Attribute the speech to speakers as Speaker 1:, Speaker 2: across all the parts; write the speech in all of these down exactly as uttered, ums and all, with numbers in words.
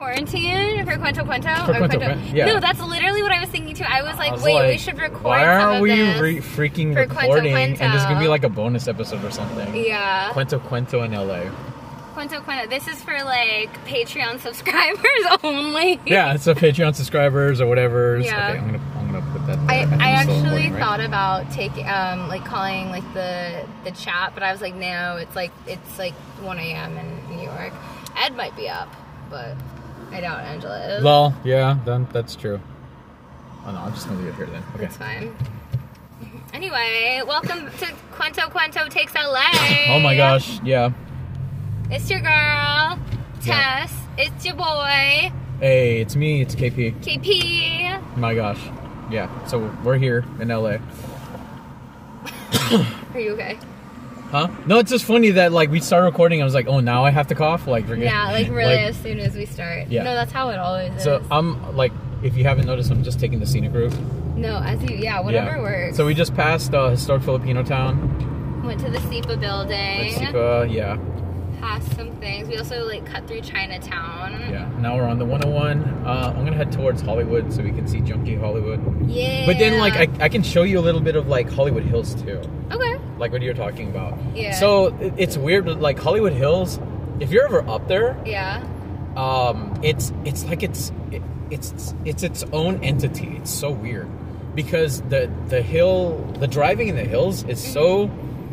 Speaker 1: Quarantine for Cuento Cuento?
Speaker 2: For
Speaker 1: or
Speaker 2: Cuento,
Speaker 1: Cuento?
Speaker 2: yeah.
Speaker 1: No, that's literally what I was thinking too. I was like,
Speaker 2: I was
Speaker 1: wait,
Speaker 2: like,
Speaker 1: we should record
Speaker 2: why
Speaker 1: some
Speaker 2: aren't
Speaker 1: of
Speaker 2: we
Speaker 1: this
Speaker 2: re- freaking
Speaker 1: for
Speaker 2: recording?
Speaker 1: Cuento Cuento.
Speaker 2: And there's gonna be like a bonus episode or something.
Speaker 1: Yeah.
Speaker 2: Cuento Cuento in L A.
Speaker 1: Cuento Cuento. This is for like Patreon subscribers only.
Speaker 2: Yeah, it's a Patreon subscribers or whatever.
Speaker 1: Yeah.
Speaker 2: Okay, I'm gonna I'm gonna put that
Speaker 1: I,
Speaker 2: there.
Speaker 1: I
Speaker 2: I'm still
Speaker 1: actually
Speaker 2: recording, right?
Speaker 1: thought about taking um like calling like the the chat, but I was like, no, it's like it's like one a m in New York. Ed might be up, but I doubt Angela is.
Speaker 2: Lol, yeah, then that's true. Oh no, I'm just gonna leave it here then. Okay.
Speaker 1: That's fine. Anyway, welcome to Cuento Cuento Takes L A.
Speaker 2: Oh my gosh, yeah.
Speaker 1: It's your girl, Tess.
Speaker 2: Yeah.
Speaker 1: It's your boy,
Speaker 2: Hey, it's me, it's K P.
Speaker 1: K P.
Speaker 2: My gosh. Yeah, so we're here in L A.
Speaker 1: Are you okay?
Speaker 2: Huh? No, it's just funny that like we started recording. I was like, oh, now I have to cough. Like, forget.
Speaker 1: Yeah, like really
Speaker 2: like,
Speaker 1: as soon as we start.
Speaker 2: Yeah.
Speaker 1: No, that's how it always
Speaker 2: So
Speaker 1: is.
Speaker 2: I'm like, if you haven't noticed, I'm just taking the scenic route.
Speaker 1: No, as you, yeah, whatever
Speaker 2: Yeah.
Speaker 1: works.
Speaker 2: So we just passed uh, historic Filipino town.
Speaker 1: Went to the SIPA building.
Speaker 2: Sipa, yeah,
Speaker 1: Passed some things. We also like cut through Chinatown.
Speaker 2: yeah. Now we're on the one oh one. Uh, I'm gonna head towards Hollywood so we can see Junkie Hollywood.
Speaker 1: Yeah.
Speaker 2: But then like I, I can show you a little bit of like Hollywood Hills too.
Speaker 1: Okay.
Speaker 2: Like what you're talking about.
Speaker 1: Yeah.
Speaker 2: So it- it's weird, but like Hollywood Hills, if you're ever up there,
Speaker 1: Yeah.
Speaker 2: um, it's it's like it's it, it's it's its own entity. It's so weird because the the hill, the driving in the hills is so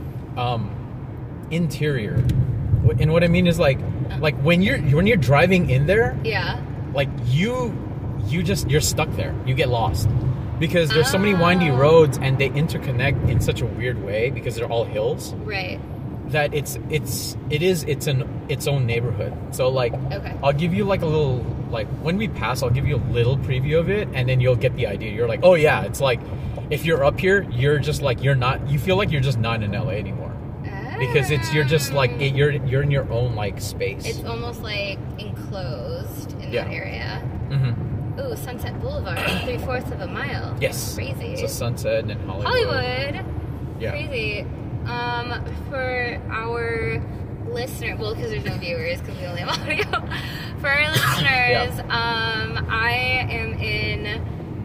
Speaker 2: um, interior. Wh- And what I mean is like like when you're when you're driving in there,
Speaker 1: Yeah.
Speaker 2: like you you just you're stuck there. You get lost. Because there's so many windy
Speaker 1: Oh.
Speaker 2: roads and they interconnect in such a weird way because they're all hills
Speaker 1: Right.
Speaker 2: that it's it's it is it's an its own neighborhood. So like
Speaker 1: Okay.
Speaker 2: I'll give you like a little like when we pass I'll give you a little preview of it and then you'll get the idea. You're like, "Oh yeah, it's like if you're up here, you're just like you're not you feel like you're just not in L A anymore." Because it's you're just like it, you're you're in your own like space.
Speaker 1: It's almost like enclosed in
Speaker 2: Yeah.
Speaker 1: that area.
Speaker 2: Mhm.
Speaker 1: Ooh, Sunset Boulevard, three fourths of a mile.
Speaker 2: Yes.
Speaker 1: Crazy.
Speaker 2: It's a Sunset and Hollywood.
Speaker 1: Hollywood.
Speaker 2: Yeah.
Speaker 1: Crazy. Um, for our listener, well, because there's no viewers, because we only have audio. For our listeners, um, I am in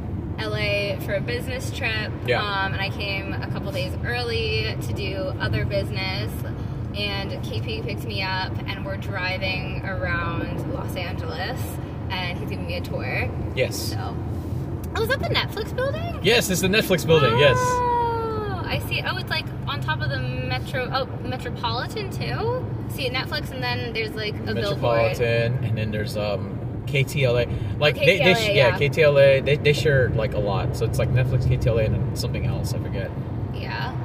Speaker 1: L A for a business trip.
Speaker 2: Yeah.
Speaker 1: Um, and I came a couple days early to do other business. And K P picked me up, and we're driving around Los Angeles, and he's giving me a tour.
Speaker 2: Yes.
Speaker 1: So, oh, is that the Netflix building?
Speaker 2: Yes, it's the Netflix building. Yes.
Speaker 1: Oh, I see. Oh, it's like on top of the Metro. Oh, Metropolitan too. See, Netflix, and then there's like a billboard.
Speaker 2: Metropolitan, and then there's um K T L A. Like
Speaker 1: Oh,
Speaker 2: they, they
Speaker 1: K T L A,
Speaker 2: sh- yeah,
Speaker 1: yeah.
Speaker 2: K T L A. They they share like a lot. So it's like Netflix, K T L A, and then something else. I forget.
Speaker 1: Yeah.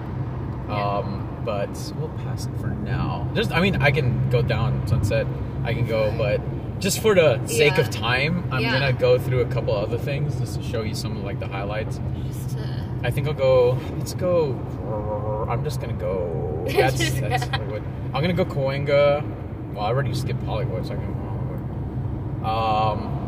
Speaker 2: Um, but we'll pass it for now. Just I mean, I can go down Sunset. I can go, but just for the sake
Speaker 1: Yeah.
Speaker 2: of time, I'm
Speaker 1: Yeah.
Speaker 2: gonna go through a couple other things just to show you some of like the highlights.
Speaker 1: Just, uh,
Speaker 2: I think I'll go. Let's go. I'm just gonna go. That's,
Speaker 1: Just-
Speaker 2: that's Hollywood. I'm gonna go Cahuenga. Well, I already skipped Hollywood, so I can go Hollywood. Um.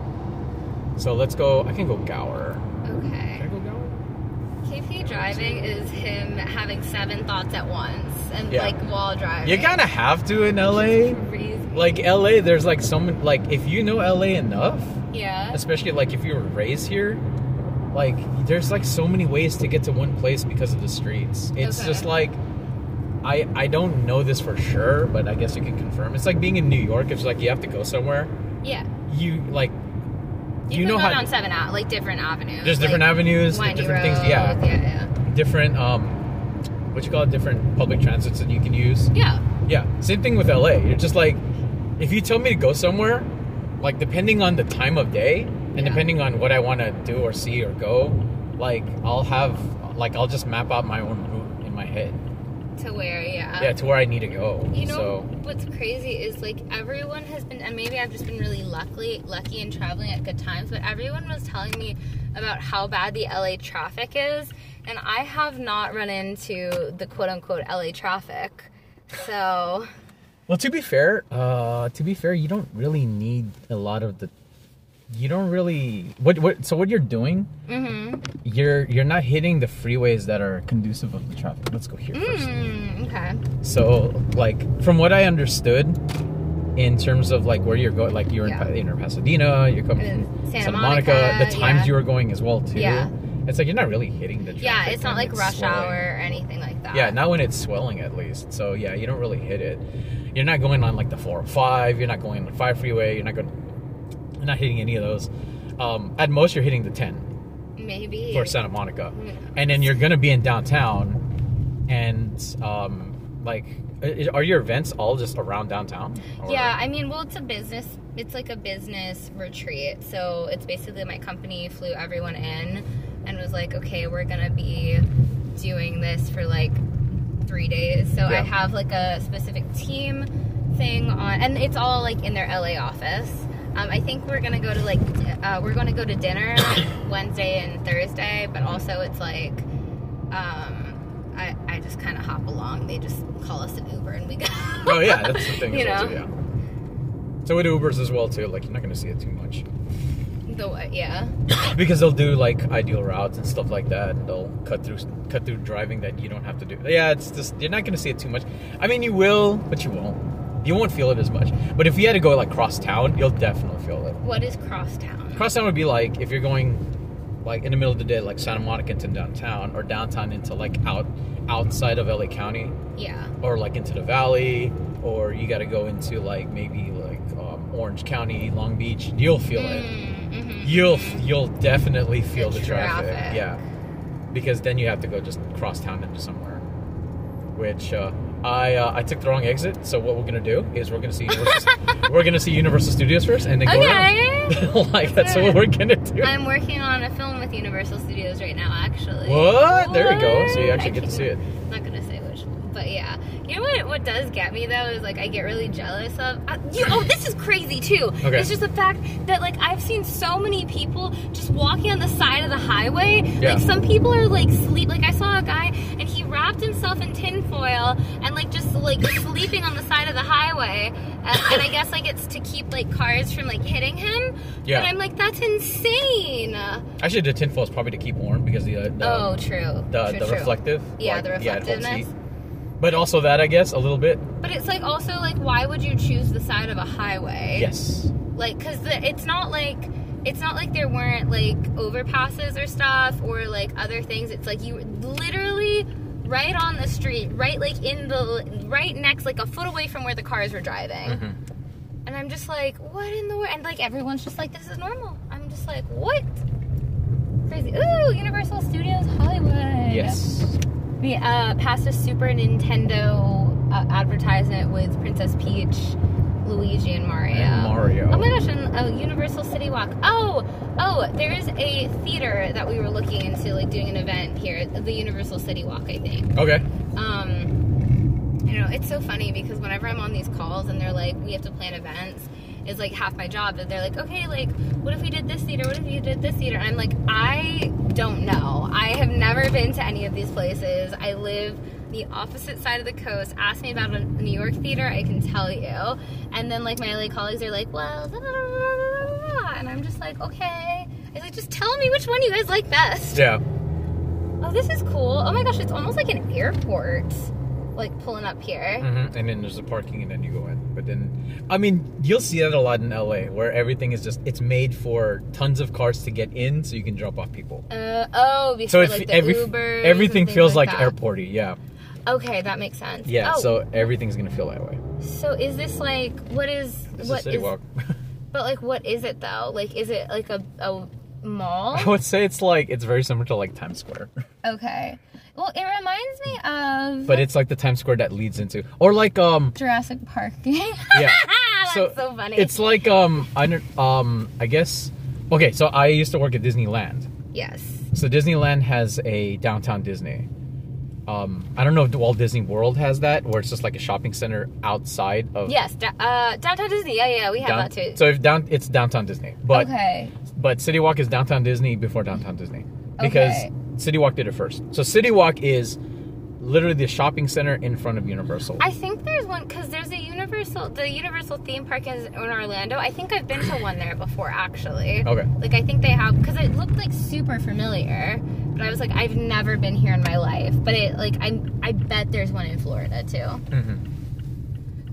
Speaker 2: So let's go. I can go Gower. Can I
Speaker 1: okay.
Speaker 2: go Gower?
Speaker 1: K P driving is him having seven thoughts at once, and
Speaker 2: Yeah.
Speaker 1: like while driving.
Speaker 2: You gotta have to in L A.
Speaker 1: Crazy.
Speaker 2: Like L A, there's like some like if you know L A enough,
Speaker 1: Yeah.
Speaker 2: especially like if you were raised here, like there's like so many ways to get to one place because of the streets. It's
Speaker 1: Okay.
Speaker 2: just like I I don't know this for sure, but I guess you can confirm. It's like being in New York. It's like you have to go somewhere.
Speaker 1: Yeah.
Speaker 2: You like
Speaker 1: You,
Speaker 2: you
Speaker 1: can
Speaker 2: know
Speaker 1: go
Speaker 2: how
Speaker 1: down seven out, like different avenues.
Speaker 2: there's different
Speaker 1: like,
Speaker 2: avenues,
Speaker 1: windy
Speaker 2: different
Speaker 1: roads,
Speaker 2: things. Yeah,
Speaker 1: Yeah. Yeah.
Speaker 2: different um, what you call it, different public transits that you can use.
Speaker 1: Yeah.
Speaker 2: Yeah, same thing with L A. You're just like, if you tell me to go somewhere, like depending on the time of day and
Speaker 1: Yeah.
Speaker 2: depending on what I want to do or see or go, like I'll have, like I'll just map out my own route in my head.
Speaker 1: To where, yeah.
Speaker 2: Yeah, to where I need to go.
Speaker 1: You know
Speaker 2: so,
Speaker 1: what's crazy is like everyone has been, and maybe I've just been really lucky, lucky in traveling at good times. But everyone was telling me about how bad the L A traffic is, and I have not run into the quote unquote L A traffic. So,
Speaker 2: well, to be fair, uh, to be fair, you don't really need a lot of the. You don't really what what so what you're doing.
Speaker 1: mm-hmm.
Speaker 2: You're you're not hitting the freeways that are conducive of the traffic. Let's go here first.
Speaker 1: Mm, okay.
Speaker 2: So, like, from what I understood, in terms of like where you're going. Like you're
Speaker 1: Yeah.
Speaker 2: in, Pa- in Pasadena, you're coming
Speaker 1: And
Speaker 2: from
Speaker 1: Santa
Speaker 2: Santa,
Speaker 1: Monica,
Speaker 2: Monica. The times
Speaker 1: yeah.
Speaker 2: you were going as well too.
Speaker 1: Yeah.
Speaker 2: It's like you're not really hitting the traffic.
Speaker 1: Yeah, it's not
Speaker 2: when
Speaker 1: like rush
Speaker 2: swelling.
Speaker 1: hour or anything like that.
Speaker 2: Yeah, not when it's swelling at least. So yeah, you don't really hit it. You're not going on like the four oh five. You're not going on the five freeway. You're not going. You're not hitting any of those. Um, at most, you're hitting the ten
Speaker 1: Maybe.
Speaker 2: for Santa Monica,
Speaker 1: Yeah.
Speaker 2: and then you're gonna be in downtown, and um, like, i- are your events all just around downtown? Or-
Speaker 1: Yeah, I mean, well, it's a business. It's like a business retreat. So it's basically my company flew everyone in and was like, okay, we're gonna be doing this for like three days. So I
Speaker 2: Yeah.
Speaker 1: have like a specific team thing on, and it's all like in their L A office. Um, I think we're gonna go to like uh, we're gonna go to dinner Wednesday and Thursday, but also it's like um, I I just kind of hop along. They just call us an Uber and we go.
Speaker 2: Oh yeah, that's the thing.
Speaker 1: You
Speaker 2: as well,
Speaker 1: know?
Speaker 2: too, yeah. So with Ubers as well too, like you're not gonna see it too much
Speaker 1: The what? Yeah.
Speaker 2: because they'll do like ideal routes and stuff like that, and they'll cut through cut through driving that you don't have to do. Yeah, it's just you're not gonna see it too much. I mean, you will, but you won't. You won't feel it as much. But if you had to go like cross town, you'll definitely feel it.
Speaker 1: What is crosstown?
Speaker 2: Cross town would be like if you're going like in the middle of the day, like Santa Monica into downtown, or downtown into like out outside of L A County,
Speaker 1: Yeah.
Speaker 2: or like into the valley, or you got to go into like maybe like um, Orange County, Long Beach. You'll feel it.
Speaker 1: Mm-hmm.
Speaker 2: You'll you'll definitely feel
Speaker 1: The
Speaker 2: the, traffic.
Speaker 1: traffic.
Speaker 2: Yeah, because then you have to go just cross town into somewhere. Which uh, I uh, I took the wrong exit. So what we're gonna do is we're gonna see Universal, we're gonna see Universal Studios first, and then go
Speaker 1: Okay.
Speaker 2: around. Like that's what we're gonna do.
Speaker 1: I'm working on a film with Universal Studios right now, actually.
Speaker 2: What? There we go. So you actually
Speaker 1: I
Speaker 2: get to see it.
Speaker 1: I'm not gonna say which one, but yeah. You know what? What does get me though is like I get really jealous of. Uh, you, oh, this is crazy too.
Speaker 2: Okay.
Speaker 1: It's just the fact that like I've seen so many people just walking on the side of the highway.
Speaker 2: Yeah.
Speaker 1: Like some people are like sleep. Like I saw a guy and he wrapped himself in tinfoil and like just like sleeping on the side of the highway. And, and I guess like it's to keep like cars from like hitting him.
Speaker 2: Yeah.
Speaker 1: But I'm like, that's insane.
Speaker 2: Actually, the tinfoil is probably to keep warm because the uh, the,
Speaker 1: Oh, true.
Speaker 2: the,
Speaker 1: true,
Speaker 2: the
Speaker 1: true.
Speaker 2: reflective.
Speaker 1: Yeah,
Speaker 2: like,
Speaker 1: the
Speaker 2: yeah, it holds
Speaker 1: reflectiveness.
Speaker 2: heat. But also that, I guess, a little bit.
Speaker 1: But it's like also like, why would you choose the side of a highway?
Speaker 2: Yes.
Speaker 1: Like, cause the, it's not like it's not like there weren't like overpasses or stuff or like other things. It's like you literally right on the street, right like in the right next, like a foot away from where the cars were driving.
Speaker 2: Mhm.
Speaker 1: And I'm just like, what in the world? And like everyone's just like, this is normal. I'm just like, what? Crazy. Ooh, Universal Studios Hollywood.
Speaker 2: Yes.
Speaker 1: We uh, passed a Super Nintendo uh, advertisement with Princess Peach, Luigi, and Mario.
Speaker 2: And Mario.
Speaker 1: Oh my gosh, and uh, Universal City Walk. Oh, oh, there's a theater that we were looking into, like doing an event here, the Universal City Walk, I think.
Speaker 2: Okay.
Speaker 1: Um, you know, it's so funny because whenever I'm on these calls and they're like, we have to plan events, is like half my job. That they're like, okay, like, what if we did this theater? What if you did this theater? And I'm like, I don't know. I have never been to any of these places. I live the opposite side of the coast. Ask me about a New York theater, I can tell you. And then like my L A colleagues are like, well, da, da, da, da, da, da. And I'm just like, okay. I was like, just tell me which one you guys like best.
Speaker 2: Yeah.
Speaker 1: Oh, this is cool. Oh my gosh, it's almost like an airport. Like pulling up here.
Speaker 2: hmm And then there's the parking, and then you go in. But then, I mean, you'll see that a lot in L A, where everything is just, it's made for tons of cars to get in so you can drop off people.
Speaker 1: Uh, oh, before
Speaker 2: So
Speaker 1: like
Speaker 2: it,
Speaker 1: the
Speaker 2: every,
Speaker 1: Ubers
Speaker 2: everything
Speaker 1: and things
Speaker 2: feels like,
Speaker 1: that.
Speaker 2: airporty, yeah.
Speaker 1: Okay, that makes sense.
Speaker 2: Yeah,
Speaker 1: Oh,
Speaker 2: so everything's going to feel that way.
Speaker 1: so is this like what is
Speaker 2: This
Speaker 1: what
Speaker 2: is City
Speaker 1: is-
Speaker 2: Walk.
Speaker 1: But like, what is it though? Like, is it like a a mall?
Speaker 2: I would say it's like, it's very similar to like Times Square.
Speaker 1: Okay. Well, it reminds me of
Speaker 2: But it's like the Times Square that leads into, or like, um,
Speaker 1: Jurassic Park. Yeah.
Speaker 2: yeah.
Speaker 1: That's so, funny.
Speaker 2: It's like, um, I, don't- um, I guess, okay, so I used to work at Disneyland.
Speaker 1: yes.
Speaker 2: So Disneyland has a downtown Disney. Um, I don't know if Walt Disney World has that, where it's just like a shopping center outside of.
Speaker 1: Yes. Da- uh, downtown Disney. Yeah, yeah, we have
Speaker 2: down-
Speaker 1: that too.
Speaker 2: So if down, it's downtown Disney, but
Speaker 1: okay.
Speaker 2: but City Walk is downtown Disney before downtown Disney because
Speaker 1: Okay.
Speaker 2: City Walk did it first. So City Walk is literally the shopping center in front of Universal.
Speaker 1: I think there's one because there's a Universal, the Universal theme park is in Orlando. I think I've been to one there before, actually.
Speaker 2: Okay.
Speaker 1: Like I think they have because it looked like super familiar, but I was like, I've never been here in my life. But it like I I bet there's one in Florida too.
Speaker 2: hmm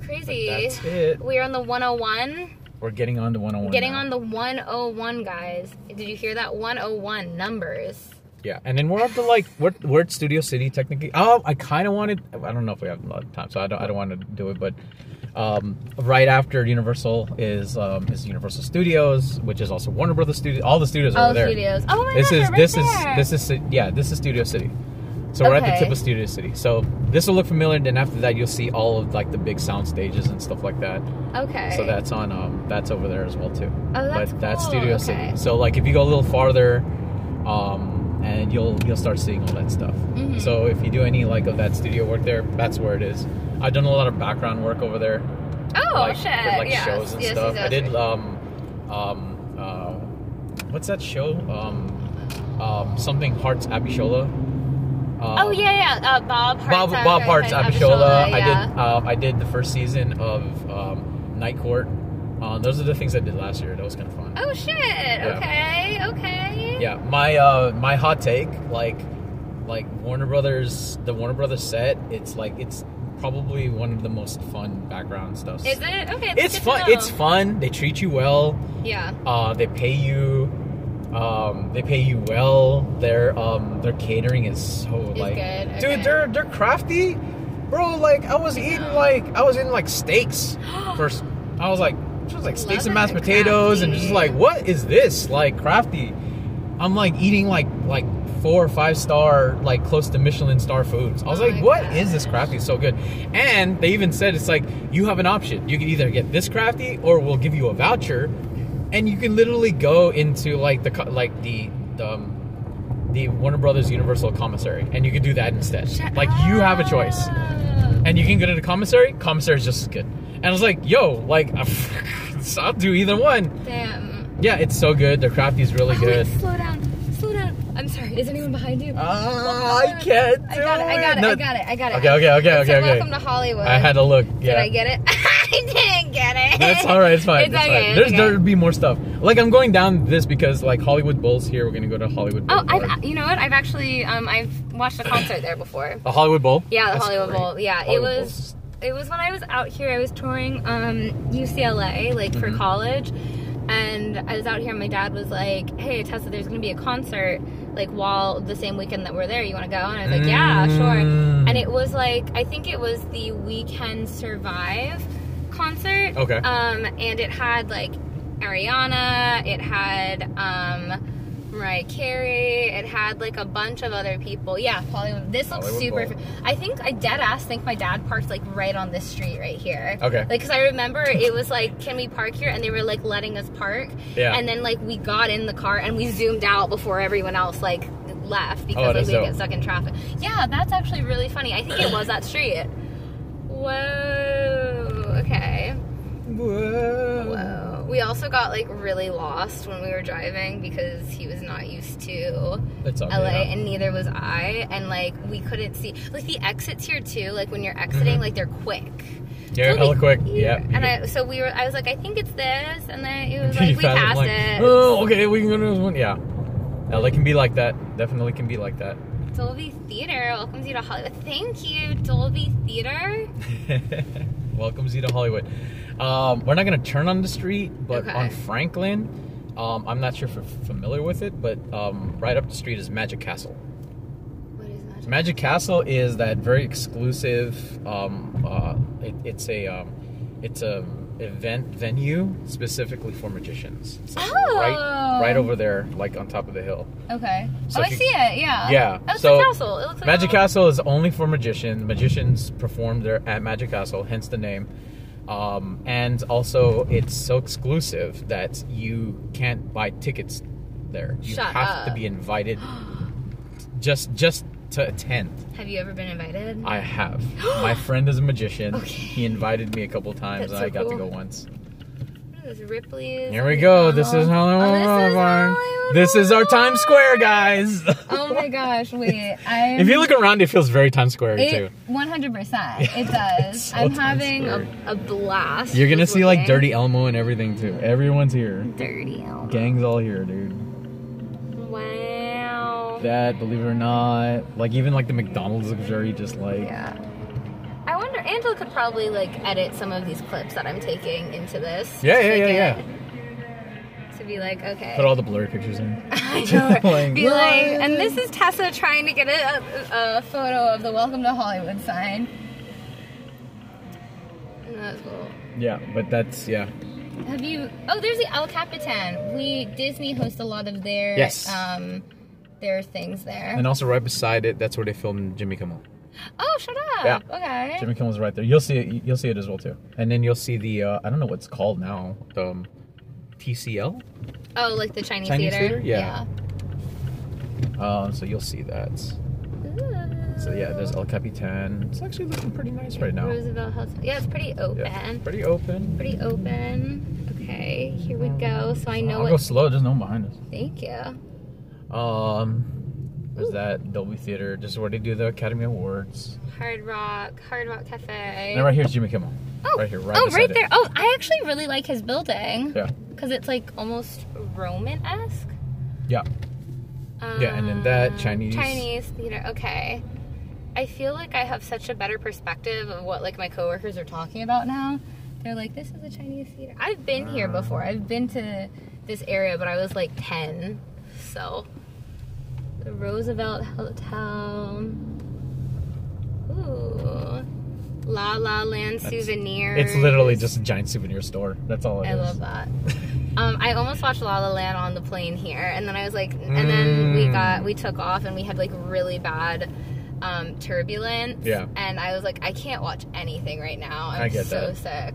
Speaker 1: crazy.
Speaker 2: But that's it.
Speaker 1: We're on the one oh one.
Speaker 2: We're getting on to one oh one.
Speaker 1: Getting
Speaker 2: now.
Speaker 1: on the one oh one, guys. Did you hear that? one oh one numbers.
Speaker 2: Yeah, and then we're up to like we're we're at Studio City technically. Oh, I kind of wanted. I don't know if we have a lot of time, so I don't I don't want to do it. But um, right after Universal is um, is Universal Studios, which is also Warner Brothers Studios. All the studios are
Speaker 1: Oh,
Speaker 2: over there.
Speaker 1: studios. Oh my
Speaker 2: This
Speaker 1: gosh,
Speaker 2: is
Speaker 1: we're right
Speaker 2: this
Speaker 1: there.
Speaker 2: is this is yeah this is Studio City. So we're at the
Speaker 1: Okay.
Speaker 2: tip of Studio City. So this will look familiar. Then after that, you'll see all of like the big sound stages and stuff like that.
Speaker 1: Okay.
Speaker 2: So that's on um that's over there as well too.
Speaker 1: Oh, that's
Speaker 2: But that's
Speaker 1: cool.
Speaker 2: Studio
Speaker 1: Okay.
Speaker 2: City. So like if you go a little farther, um, and you'll you'll start seeing all that stuff.
Speaker 1: Mhm.
Speaker 2: So if you do any like of that studio work there, that's where it is. I've done a lot of background work over there.
Speaker 1: Oh,
Speaker 2: like,
Speaker 1: shit.
Speaker 2: For like
Speaker 1: yes.
Speaker 2: shows and
Speaker 1: yes,
Speaker 2: stuff.
Speaker 1: yes,
Speaker 2: I did
Speaker 1: yes.
Speaker 2: um um uh what's that show? Um um something Hearts Abishola. Um,
Speaker 1: Oh, yeah, yeah. Uh, Bob Hart's
Speaker 2: Bob, Bob Hart's Abishola. I
Speaker 1: yeah.
Speaker 2: did. Um, I did the first season of um, Night Court. Uh, those are the things I did last year. That was kind of fun.
Speaker 1: Oh, shit. Okay, okay.
Speaker 2: Yeah, my uh, my hot take, like like Warner Brothers, the Warner Brothers set. It's like it's probably one of the most fun background stuff.
Speaker 1: Is it? Okay, that's
Speaker 2: It's
Speaker 1: good to
Speaker 2: fun.
Speaker 1: know.
Speaker 2: It's fun. They treat you well.
Speaker 1: Yeah.
Speaker 2: Uh, they pay you. Um, they pay you well. Their um, their catering is so
Speaker 1: Is
Speaker 2: like,
Speaker 1: good, okay.
Speaker 2: dude, they're they're crafty, bro. Like I was eating like I was eating like steaks first. I was like, it was like steaks
Speaker 1: Love
Speaker 2: and mashed
Speaker 1: it,
Speaker 2: potatoes, and
Speaker 1: crafty.
Speaker 2: just like, what is this? Like crafty. I'm like eating like like four or five star, like close to Michelin star foods. I was
Speaker 1: Oh
Speaker 2: like,
Speaker 1: my
Speaker 2: what
Speaker 1: gosh.
Speaker 2: is this crafty? It's so good. And they even said it's like you have an option. You can either get this crafty, or we'll give you a voucher, and you can literally go into like the co- like the the, um, the Warner Brothers Universal commissary, and you can do that instead.
Speaker 1: Shut
Speaker 2: like you have a choice,
Speaker 1: up.
Speaker 2: and you can go to the commissary. Commissary is just as good. And I was like, yo, like I'll do either one.
Speaker 1: Damn.
Speaker 2: Yeah, it's so good. The crafty is really
Speaker 1: Oh,
Speaker 2: good.
Speaker 1: wait, slow down. Slow down. I'm sorry. Is anyone behind you?
Speaker 2: Ah, I can't
Speaker 1: I
Speaker 2: do
Speaker 1: got it. I got it.
Speaker 2: No.
Speaker 1: I got it. I got it.
Speaker 2: Okay, okay, okay,
Speaker 1: It
Speaker 2: okay,
Speaker 1: said,
Speaker 2: okay.
Speaker 1: Welcome to Hollywood.
Speaker 2: I had to look. Yeah.
Speaker 1: Did I get it? I didn't get it.
Speaker 2: That's all right. It's fine.
Speaker 1: It's
Speaker 2: It's
Speaker 1: okay.
Speaker 2: fine.
Speaker 1: it's
Speaker 2: There's
Speaker 1: okay.
Speaker 2: there'll be more stuff. Like I'm going down this because like Hollywood Bowl's here. We're gonna go to Hollywood Bowl.
Speaker 1: Oh, I've, you know what? I've actually um I've watched a concert there before.
Speaker 2: the Hollywood Bowl.
Speaker 1: Yeah, the
Speaker 2: That's
Speaker 1: Hollywood
Speaker 2: great.
Speaker 1: Bowl. Yeah,
Speaker 2: Hollywood
Speaker 1: it
Speaker 2: Bowl's-
Speaker 1: was. It was when I was out here. I was touring um, U C L A, like for
Speaker 2: Mhm.
Speaker 1: college, and I was out here. And my dad was like, "Hey, Tessa, there's gonna be a concert like while the same weekend that we're there. You want to go?" And I was like, "Yeah, sure."
Speaker 2: Mm.
Speaker 1: And it was like I think it was the Weekend Survive concert.
Speaker 2: Okay.
Speaker 1: Um, and it had like Ariana. It had um. Mariah Carey. It had like a bunch of other people. Yeah, Hollywood. This looks
Speaker 2: Hollywood
Speaker 1: super.
Speaker 2: Bowl.
Speaker 1: I think I dead ass think my dad parked like right on this street right here.
Speaker 2: Okay.
Speaker 1: Like, cause I remember it was like, can we park here? And they were like letting us park.
Speaker 2: Yeah.
Speaker 1: And then like we got in the car and we zoomed out before everyone else like left because
Speaker 2: Oh,
Speaker 1: like
Speaker 2: that's
Speaker 1: we didn't
Speaker 2: dope.
Speaker 1: get stuck in traffic. Yeah, that's actually really funny. I think it was that street. Whoa. Okay.
Speaker 2: Whoa.
Speaker 1: Whoa. We also got like really lost when we were driving because he was not used to
Speaker 2: It's okay.
Speaker 1: L A
Speaker 2: yeah.
Speaker 1: and neither was I, and like we couldn't see like the exits here too, like when you're exiting,
Speaker 2: Mhm.
Speaker 1: like they're quick.
Speaker 2: Yeah,
Speaker 1: So
Speaker 2: hella
Speaker 1: we-
Speaker 2: quick. Yeah.
Speaker 1: And I so we were I was like, I think it's this, and then it was like
Speaker 2: You
Speaker 1: we
Speaker 2: found
Speaker 1: passed
Speaker 2: like,
Speaker 1: it.
Speaker 2: Oh, okay, we can go to this one. Yeah. L A can be like that. Definitely can be like that.
Speaker 1: Dolby Theater welcomes you to Hollywood. Thank you, Dolby Theater.
Speaker 2: Welcomes you to Hollywood. Um, we're not gonna turn on the street, but
Speaker 1: Okay.
Speaker 2: on Franklin, um, I'm not sure if you're familiar with it, but um, right up the street is Magic Castle.
Speaker 1: What is that?
Speaker 2: Magic Castle is that very exclusive. Um, uh, it, it's a um, it's a event venue specifically for magicians. It's like
Speaker 1: Oh.
Speaker 2: right, right over there, like on top of the hill.
Speaker 1: Okay.
Speaker 2: So
Speaker 1: oh, I
Speaker 2: if you-
Speaker 1: see it. Yeah.
Speaker 2: Yeah,
Speaker 1: Oh, it's
Speaker 2: so
Speaker 1: a castle. It looks like
Speaker 2: Magic
Speaker 1: a-
Speaker 2: Castle is only for magicians. Magicians perform there at Magic Castle, hence the name. Um, and also, it's so exclusive that you can't buy tickets there. You
Speaker 1: Shut
Speaker 2: have to
Speaker 1: up.
Speaker 2: be invited just just to attend.
Speaker 1: Have you ever been invited?
Speaker 2: I have. My friend is a magician.
Speaker 1: Okay.
Speaker 2: He invited me a couple times,
Speaker 1: That's
Speaker 2: and
Speaker 1: so
Speaker 2: I got to
Speaker 1: cool.
Speaker 2: go once.
Speaker 1: What is this, Ripley's?
Speaker 2: Here we go. This is Hollywood
Speaker 1: Oh, this is
Speaker 2: Boulevard.
Speaker 1: Hollywood
Speaker 2: This is our
Speaker 1: Boulevard.
Speaker 2: Times Square, guys.
Speaker 1: Oh my gosh! Wait, I.
Speaker 2: If you look around, it feels very Times Square too.
Speaker 1: It one hundred percent. It does.
Speaker 2: so
Speaker 1: I'm
Speaker 2: Times
Speaker 1: having a,
Speaker 2: Square.
Speaker 1: a blast.
Speaker 2: You're gonna
Speaker 1: just
Speaker 2: see like
Speaker 1: looking.
Speaker 2: Dirty Elmo and everything too. Everyone's here.
Speaker 1: Dirty Elmo.
Speaker 2: Gang's all here, dude.
Speaker 1: Wow.
Speaker 2: That, believe it or not, like even like the McDonald's looks very just like.
Speaker 1: Yeah. I wonder, Angela, could probably like edit some of these clips that I'm taking into this.
Speaker 2: Yeah,
Speaker 1: to
Speaker 2: yeah,
Speaker 1: make
Speaker 2: yeah,
Speaker 1: it-
Speaker 2: yeah.
Speaker 1: To be like, okay.
Speaker 2: Put all the blurry pictures in.
Speaker 1: I know.
Speaker 2: Like,
Speaker 1: Be like,
Speaker 2: "What?"
Speaker 1: and this is Tessa trying to get a, a, a photo of the Welcome to Hollywood sign. That's cool.
Speaker 2: Yeah, but that's yeah.
Speaker 1: Have you? Oh, there's the El Capitan. We Disney hosts a lot of their
Speaker 2: Yes.
Speaker 1: um their things there.
Speaker 2: And also right beside it, that's where they filmed Jimmy Kimmel.
Speaker 1: Oh, shut up.
Speaker 2: Yeah.
Speaker 1: Okay.
Speaker 2: Jimmy Kimmel's right there. You'll see it. You'll see it as well too. And then you'll see the uh, I don't know what it's called now. The um, T C L.
Speaker 1: Oh, like the Chinese,
Speaker 2: Chinese
Speaker 1: theater.
Speaker 2: theater? Yeah. Um, so you'll see that.
Speaker 1: Yeah.
Speaker 2: So yeah, there's El Capitan. It's actually looking pretty nice right now.
Speaker 1: Roosevelt House. Yeah, it's pretty open.
Speaker 2: Yeah, pretty open.
Speaker 1: Pretty open. Okay, here we go. So I know
Speaker 2: I'll
Speaker 1: what.
Speaker 2: go slow. There's no one behind us.
Speaker 1: Thank you.
Speaker 2: Um, there's that Dolby Theater. This is where they do the Academy Awards.
Speaker 1: Hard Rock, Hard Rock Cafe.
Speaker 2: And right here's Jimmy Kimmel.
Speaker 1: Oh,
Speaker 2: Right here, right
Speaker 1: oh,
Speaker 2: beside
Speaker 1: right
Speaker 2: it.
Speaker 1: there. Oh, I actually really like his building.
Speaker 2: Yeah.
Speaker 1: Because it's like almost Roman-esque.
Speaker 2: Yeah. Yeah, and then that, Chinese.
Speaker 1: Chinese theater. Okay. I feel like I have such a better perspective of what like my coworkers are talking about now. They're like, this is a Chinese theater. I've been here before. I've been to this area, but I was like ten. So, the Roosevelt Hotel. Ooh. La La Land
Speaker 2: That's-
Speaker 1: souvenirs.
Speaker 2: It's literally just a giant souvenir store. That's all it
Speaker 1: I
Speaker 2: is.
Speaker 1: love that. Um, I almost watched La La Land on the plane here, and then I was like, and then we
Speaker 2: Mm.
Speaker 1: got, we took off, and we had like really bad um, turbulence.
Speaker 2: Yeah.
Speaker 1: And I was like, I can't watch anything right now. I'm
Speaker 2: I get
Speaker 1: so
Speaker 2: that.
Speaker 1: sick.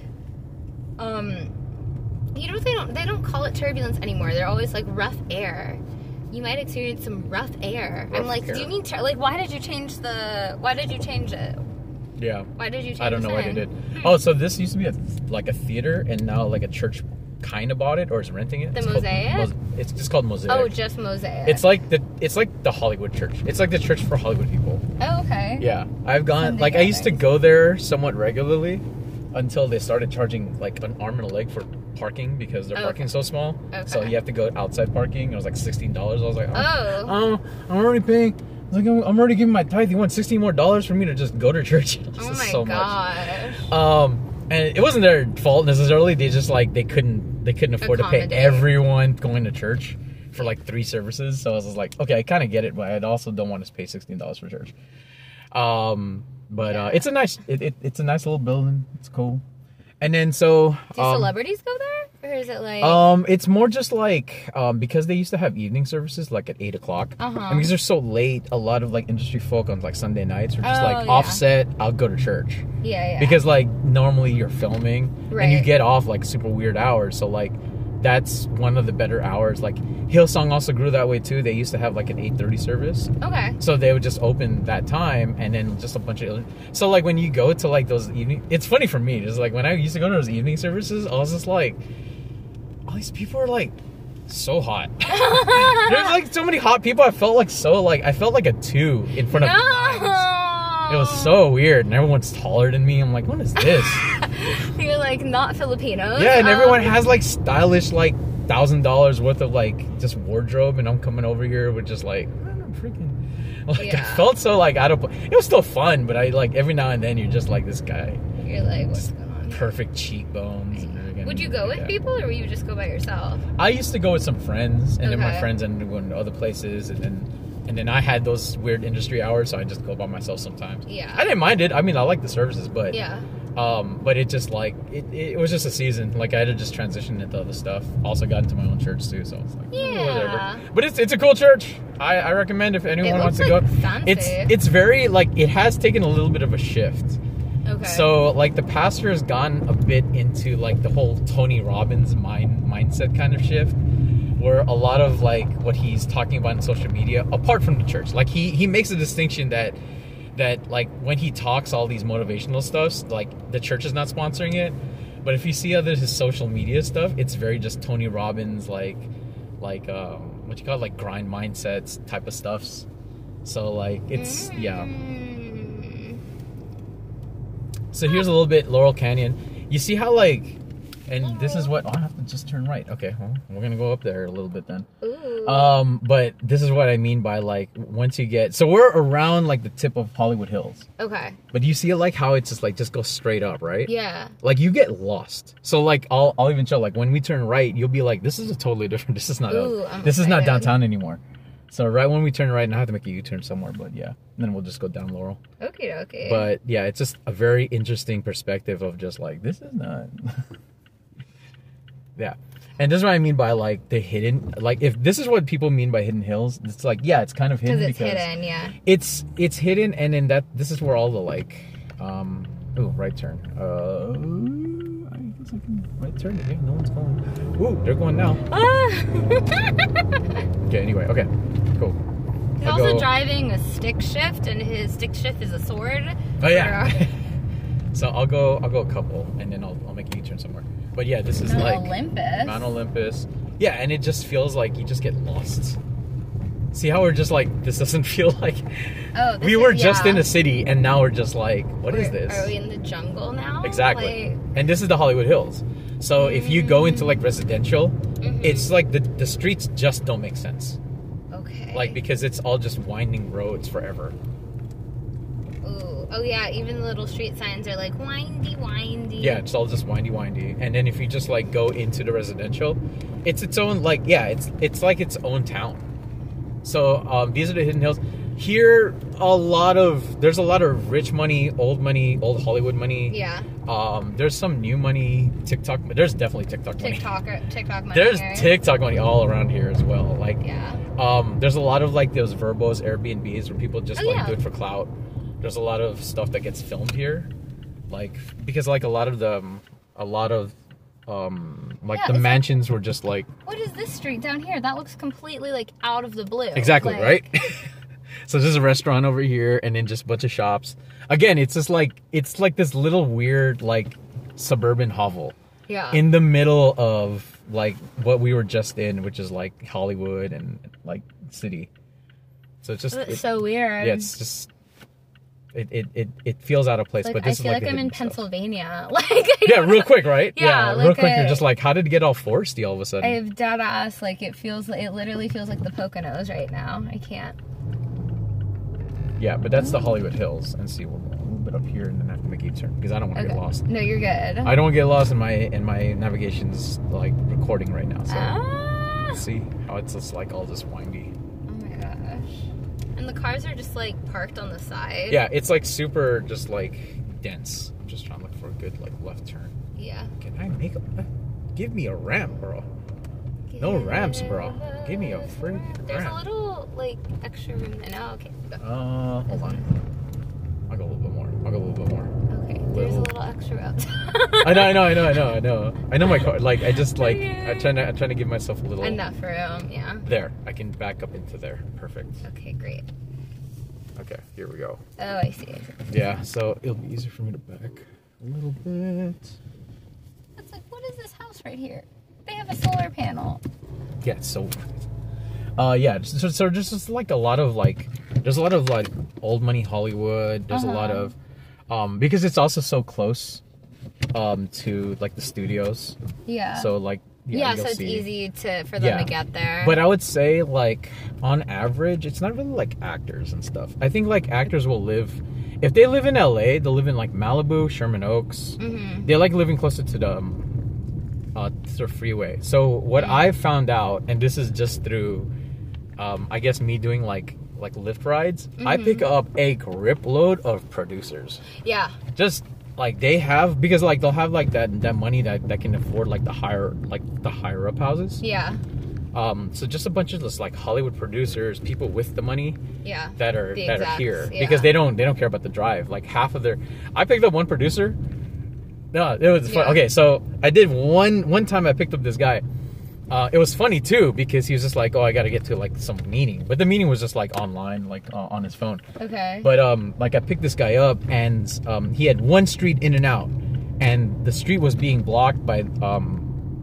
Speaker 1: Um, you know they don't they don't call it turbulence anymore. They're always like rough air. You might experience some rough air. I'm
Speaker 2: Rough
Speaker 1: like,
Speaker 2: air.
Speaker 1: do you mean tur- like why did you change the? Why did you change it?
Speaker 2: Yeah.
Speaker 1: Why did you change?
Speaker 2: I don't
Speaker 1: the
Speaker 2: know why they
Speaker 1: sign?
Speaker 2: did. Oh, so this used to be a, like a theater, and now like a church kind of bought it or is renting it.
Speaker 1: The
Speaker 2: It's called
Speaker 1: Mosaic?
Speaker 2: Mos- it's just called Mosaic.
Speaker 1: Oh, just Mosaic.
Speaker 2: It's like the it's like the Hollywood church. It's like the church for Hollywood people.
Speaker 1: Oh, okay.
Speaker 2: Yeah, I've gone
Speaker 1: Sunday
Speaker 2: like I used to
Speaker 1: gatherings.
Speaker 2: go there somewhat regularly until they started charging like an arm and a leg for parking because their
Speaker 1: Okay.
Speaker 2: parking's so small. So
Speaker 1: Okay.
Speaker 2: you have to go outside parking. It was like sixteen dollars. I was like, oh,
Speaker 1: Oh.
Speaker 2: um, I'm already paying. I was like, I'm I'm already giving my tithe. You want sixteen more dollars for me to just go to church? This
Speaker 1: Oh
Speaker 2: is
Speaker 1: my
Speaker 2: so much.
Speaker 1: gosh.
Speaker 2: Um, and it wasn't their fault necessarily. They just like they couldn't they couldn't afford to pay
Speaker 1: Accommodate.
Speaker 2: everyone going to church for like three services. So I was just like, okay, I kind of get it, but I also don't want to pay sixteen dollars for church. Um, but uh, it's a nice it, it, it's a nice little building. It's cool. And then so
Speaker 1: Do
Speaker 2: um,
Speaker 1: celebrities go there, or is it like?
Speaker 2: um, it's more just like um, because they used to have evening services like at eight o'clock.
Speaker 1: Uh-huh.
Speaker 2: And because they're so late, a lot of like industry folk on like Sunday nights are just
Speaker 1: Oh,
Speaker 2: like
Speaker 1: yeah.
Speaker 2: offset. I'll go to church.
Speaker 1: yeah, yeah.
Speaker 2: Because like normally you're filming and you
Speaker 1: Right.
Speaker 2: get off like super weird hours, so like that's one of the better hours. Like Hillsong also grew that way too. They used to have like an eight thirty service,
Speaker 1: Okay.
Speaker 2: so they would just open that time and then just a bunch of. So like when you go to like those evening, it's funny for me. It's like when I used to go to those evening services, I was just like, all these people are like so hot. There's like so many hot people. I felt like so like I felt like a two in front of. nines.
Speaker 1: No.
Speaker 2: It was so weird, and everyone's taller than me. I'm like, what is this?
Speaker 1: You're like not Filipinos.
Speaker 2: Yeah, and
Speaker 1: Um,
Speaker 2: everyone has like stylish, like thousand dollars worth of like just wardrobe, and I'm coming over here with just like, I don't know, freaking. Like I
Speaker 1: Yeah.
Speaker 2: felt so like out of. It was still fun, but I like every now and then you're just like this guy,
Speaker 1: You're like, what's going on?
Speaker 2: perfect cheekbones. And everything.
Speaker 1: Would you go with
Speaker 2: Yeah.
Speaker 1: people, or would you just go by yourself?
Speaker 2: I used to go with some friends, and then my
Speaker 1: Okay.
Speaker 2: friends ended up going to other places, and then. And then I had those weird industry hours, so I just go by myself sometimes.
Speaker 1: Yeah.
Speaker 2: I didn't mind it. I mean, I like the services, but
Speaker 1: Yeah.
Speaker 2: Um, but it just like it, it was just a season. Like I had to just transition into other stuff. Also got into my own church too, so it's like eh,
Speaker 1: Yeah.
Speaker 2: whatever. But it's it's a cool church. I, I recommend if anyone
Speaker 1: It
Speaker 2: wants
Speaker 1: looks,
Speaker 2: to
Speaker 1: like,
Speaker 2: go.
Speaker 1: fancy.
Speaker 2: It's it's very like it has taken a little bit of a shift.
Speaker 1: Okay.
Speaker 2: So like the pastor has gone a bit into like the whole Tony Robbins mind mindset kind of shift, where a lot of like what he's talking about in social media, apart from the church, like he he makes a distinction that that like when he talks all these motivational stuffs, like the church is not sponsoring it, but if you see other his social media stuff, it's very just Tony Robbins like like um, what you call it, like grind mindsets type of stuffs. So like it's yeah.
Speaker 1: Mm.
Speaker 2: So here's a little bit Laurel Canyon. You see how like And this is what... Oh, I have to just turn right. Okay, well, we're going to go up there a little bit then.
Speaker 1: Ooh.
Speaker 2: Um, but this is what I mean by, like, once you get... So we're around, like, the tip of Hollywood Hills.
Speaker 1: Okay.
Speaker 2: But you see, like, how it's just, like, just goes straight up, right?
Speaker 1: Yeah.
Speaker 2: Like, you get lost. So, like, I'll, I'll even show, like, when we turn right, you'll be like, this is a totally different... This is not...
Speaker 1: Ooh,
Speaker 2: a,
Speaker 1: I'm
Speaker 2: this is not
Speaker 1: excited.
Speaker 2: downtown anymore. So right when we turn right, and I have to make a U-turn somewhere, but yeah. And then we'll just go down Laurel.
Speaker 1: Okay, okay.
Speaker 2: But yeah, it's just a very interesting perspective of just like, this is not... yeah. And this is what I mean by like the hidden, like if this is what people mean by hidden hills, it's like, yeah, it's kind of hidden
Speaker 1: it's
Speaker 2: because
Speaker 1: hidden, yeah.
Speaker 2: It's, it's hidden, and then that, this is where all the like, um, oh, right turn. Uh, I guess I can right turn. Yeah, no one's going. Ooh, they're going now. Okay, anyway, okay, cool.
Speaker 1: He's
Speaker 2: I'll
Speaker 1: also
Speaker 2: go-
Speaker 1: driving a stick shift, and his stick shift is a sword.
Speaker 2: Oh yeah. So I'll go. I'll go a couple, and then I'll, I'll make a U-turn somewhere. But yeah, this is
Speaker 1: Mount
Speaker 2: like
Speaker 1: Olympus.
Speaker 2: Mount Olympus. Yeah, and it just feels like you just get lost. See how we're just like, this doesn't feel like
Speaker 1: Oh, this
Speaker 2: we
Speaker 1: is-
Speaker 2: were just
Speaker 1: yeah.
Speaker 2: in a city, and now we're just like, what is
Speaker 1: We're-
Speaker 2: this?
Speaker 1: Are we in the jungle now?
Speaker 2: Exactly.
Speaker 1: Like,
Speaker 2: And this is the Hollywood Hills. So if you go into like residential,
Speaker 1: Mhm.
Speaker 2: it's like the the streets just don't make sense.
Speaker 1: okay.
Speaker 2: Like because it's all just winding roads forever.
Speaker 1: Ooh. Oh yeah, even the little street signs are like windy, windy.
Speaker 2: Yeah, it's all just windy, windy. And then if you just like go into the residential, it's its own like yeah, it's it's like its own town. So um, these are the hidden hills. Here, a lot of there's a lot of rich money, old money, old Hollywood money.
Speaker 1: Yeah.
Speaker 2: Um, there's some new money, TikTok. There's definitely TikTok money.
Speaker 1: TikTok, TikTok money.
Speaker 2: There's
Speaker 1: here.
Speaker 2: TikTok money all around here as well. Like,
Speaker 1: Yeah.
Speaker 2: um, there's a lot of like those Verbos, Airbnbs where people just
Speaker 1: Oh,
Speaker 2: like
Speaker 1: yeah.
Speaker 2: do it for clout. There's a lot of stuff that gets filmed here, like because like a lot of the, um, a lot of, um, like
Speaker 1: Yeah,
Speaker 2: the
Speaker 1: it's like-
Speaker 2: mansions were just like
Speaker 1: What is this street down here? That looks completely like out of the blue.
Speaker 2: exactly
Speaker 1: Like,
Speaker 2: right. So there's a restaurant over here, and then just a bunch of shops. Again, it's just like it's like this little weird like suburban hovel.
Speaker 1: Yeah.
Speaker 2: In the middle of like what we were just in, which is like Hollywood and like city. So it's just
Speaker 1: That's
Speaker 2: it-
Speaker 1: so weird.
Speaker 2: yeah, it's just it it, it, it feels out of place.
Speaker 1: like
Speaker 2: but
Speaker 1: I
Speaker 2: this
Speaker 1: feel
Speaker 2: is
Speaker 1: like,
Speaker 2: like the
Speaker 1: I'm in
Speaker 2: hidden stuff.
Speaker 1: Pennsylvania. Like
Speaker 2: Yeah, real quick, right?
Speaker 1: Yeah,
Speaker 2: real
Speaker 1: like
Speaker 2: quick.
Speaker 1: a-
Speaker 2: You're just like, how did it get all foresty all of a sudden?
Speaker 1: I have dead ass. Like it feels. It literally feels like the Poconos right now. I can't.
Speaker 2: Yeah, but that's the Hollywood Hills, and see we'll go a little bit up here, and then I have to make a turn because I don't want to
Speaker 1: Okay.
Speaker 2: get lost.
Speaker 1: No, you're good.
Speaker 2: I don't want to get lost in my in my navigation's like recording right now. So
Speaker 1: Ah.
Speaker 2: see how it's just like all just windy.
Speaker 1: Oh my gosh. And the cars are just like parked on the side.
Speaker 2: Yeah, it's like super just like dense. I'm just trying to look for a good like left turn.
Speaker 1: Yeah.
Speaker 2: Can I make a give me a ramp, bro? No ramps, bro. Give me a freaking
Speaker 1: There's
Speaker 2: ramp.
Speaker 1: a little like extra room. No, okay. Go.
Speaker 2: Uh, hold on. I'll go a little bit more. I'll go a little bit more.
Speaker 1: Okay. There's a
Speaker 2: Little-
Speaker 1: little extra room.
Speaker 2: I know, I know, I know, I know, I know. I know my car. Like I just like
Speaker 1: Okay.
Speaker 2: I'm trying to I'm trying to give myself a little
Speaker 1: Enough room. Yeah.
Speaker 2: there. I can back up into there. Perfect.
Speaker 1: Okay. Great.
Speaker 2: Okay, here we go.
Speaker 1: Oh, I see. I see.
Speaker 2: Yeah, so it'll be easier for me to back a little bit.
Speaker 1: It's like, what is this house right here? They have a solar panel.
Speaker 2: Yeah, it's so. Uh, yeah. So, so there's just like a lot of like, there's a lot of like old money Hollywood. There's a lot
Speaker 1: Uh-huh.
Speaker 2: of, um, because it's also so close, um, to like the studios.
Speaker 1: Yeah.
Speaker 2: So like,
Speaker 1: yeah,
Speaker 2: yeah,
Speaker 1: so
Speaker 2: you'll
Speaker 1: it's
Speaker 2: see.
Speaker 1: easy to for them
Speaker 2: Yeah.
Speaker 1: to get there.
Speaker 2: But I would say like on average, it's not really like actors and stuff. I think like actors will live, if they live in L A, they'll live in like Malibu, Sherman Oaks.
Speaker 1: Mhm.
Speaker 2: They like living closer to the, um, uh, to the freeway. So what
Speaker 1: Mm.
Speaker 2: I found out, and this is just through, um, I guess me doing like like Lyft rides, I pick
Speaker 1: Mm-hmm.
Speaker 2: up a grip load of producers.
Speaker 1: yeah.
Speaker 2: Just like they have, because like they'll have like that that money that that can afford like the higher like the higher up houses.
Speaker 1: Yeah.
Speaker 2: Um, so just a bunch of just like Hollywood producers, people with the money
Speaker 1: Yeah.
Speaker 2: that are
Speaker 1: The
Speaker 2: that are
Speaker 1: execs,
Speaker 2: here
Speaker 1: yeah.
Speaker 2: because they don't they don't care about the drive. Like half of their, I picked up one producer. No, it was fun.
Speaker 1: Yeah.
Speaker 2: Okay, so I did one one time. I picked up this guy. Uh, it was funny too because he was just like, "Oh, I got to get to like some meeting," but the meeting was just like online, like uh, on his phone.
Speaker 1: Okay.
Speaker 2: But um, like I picked this guy up, and um, he had one street in and out, and the street was being blocked by um,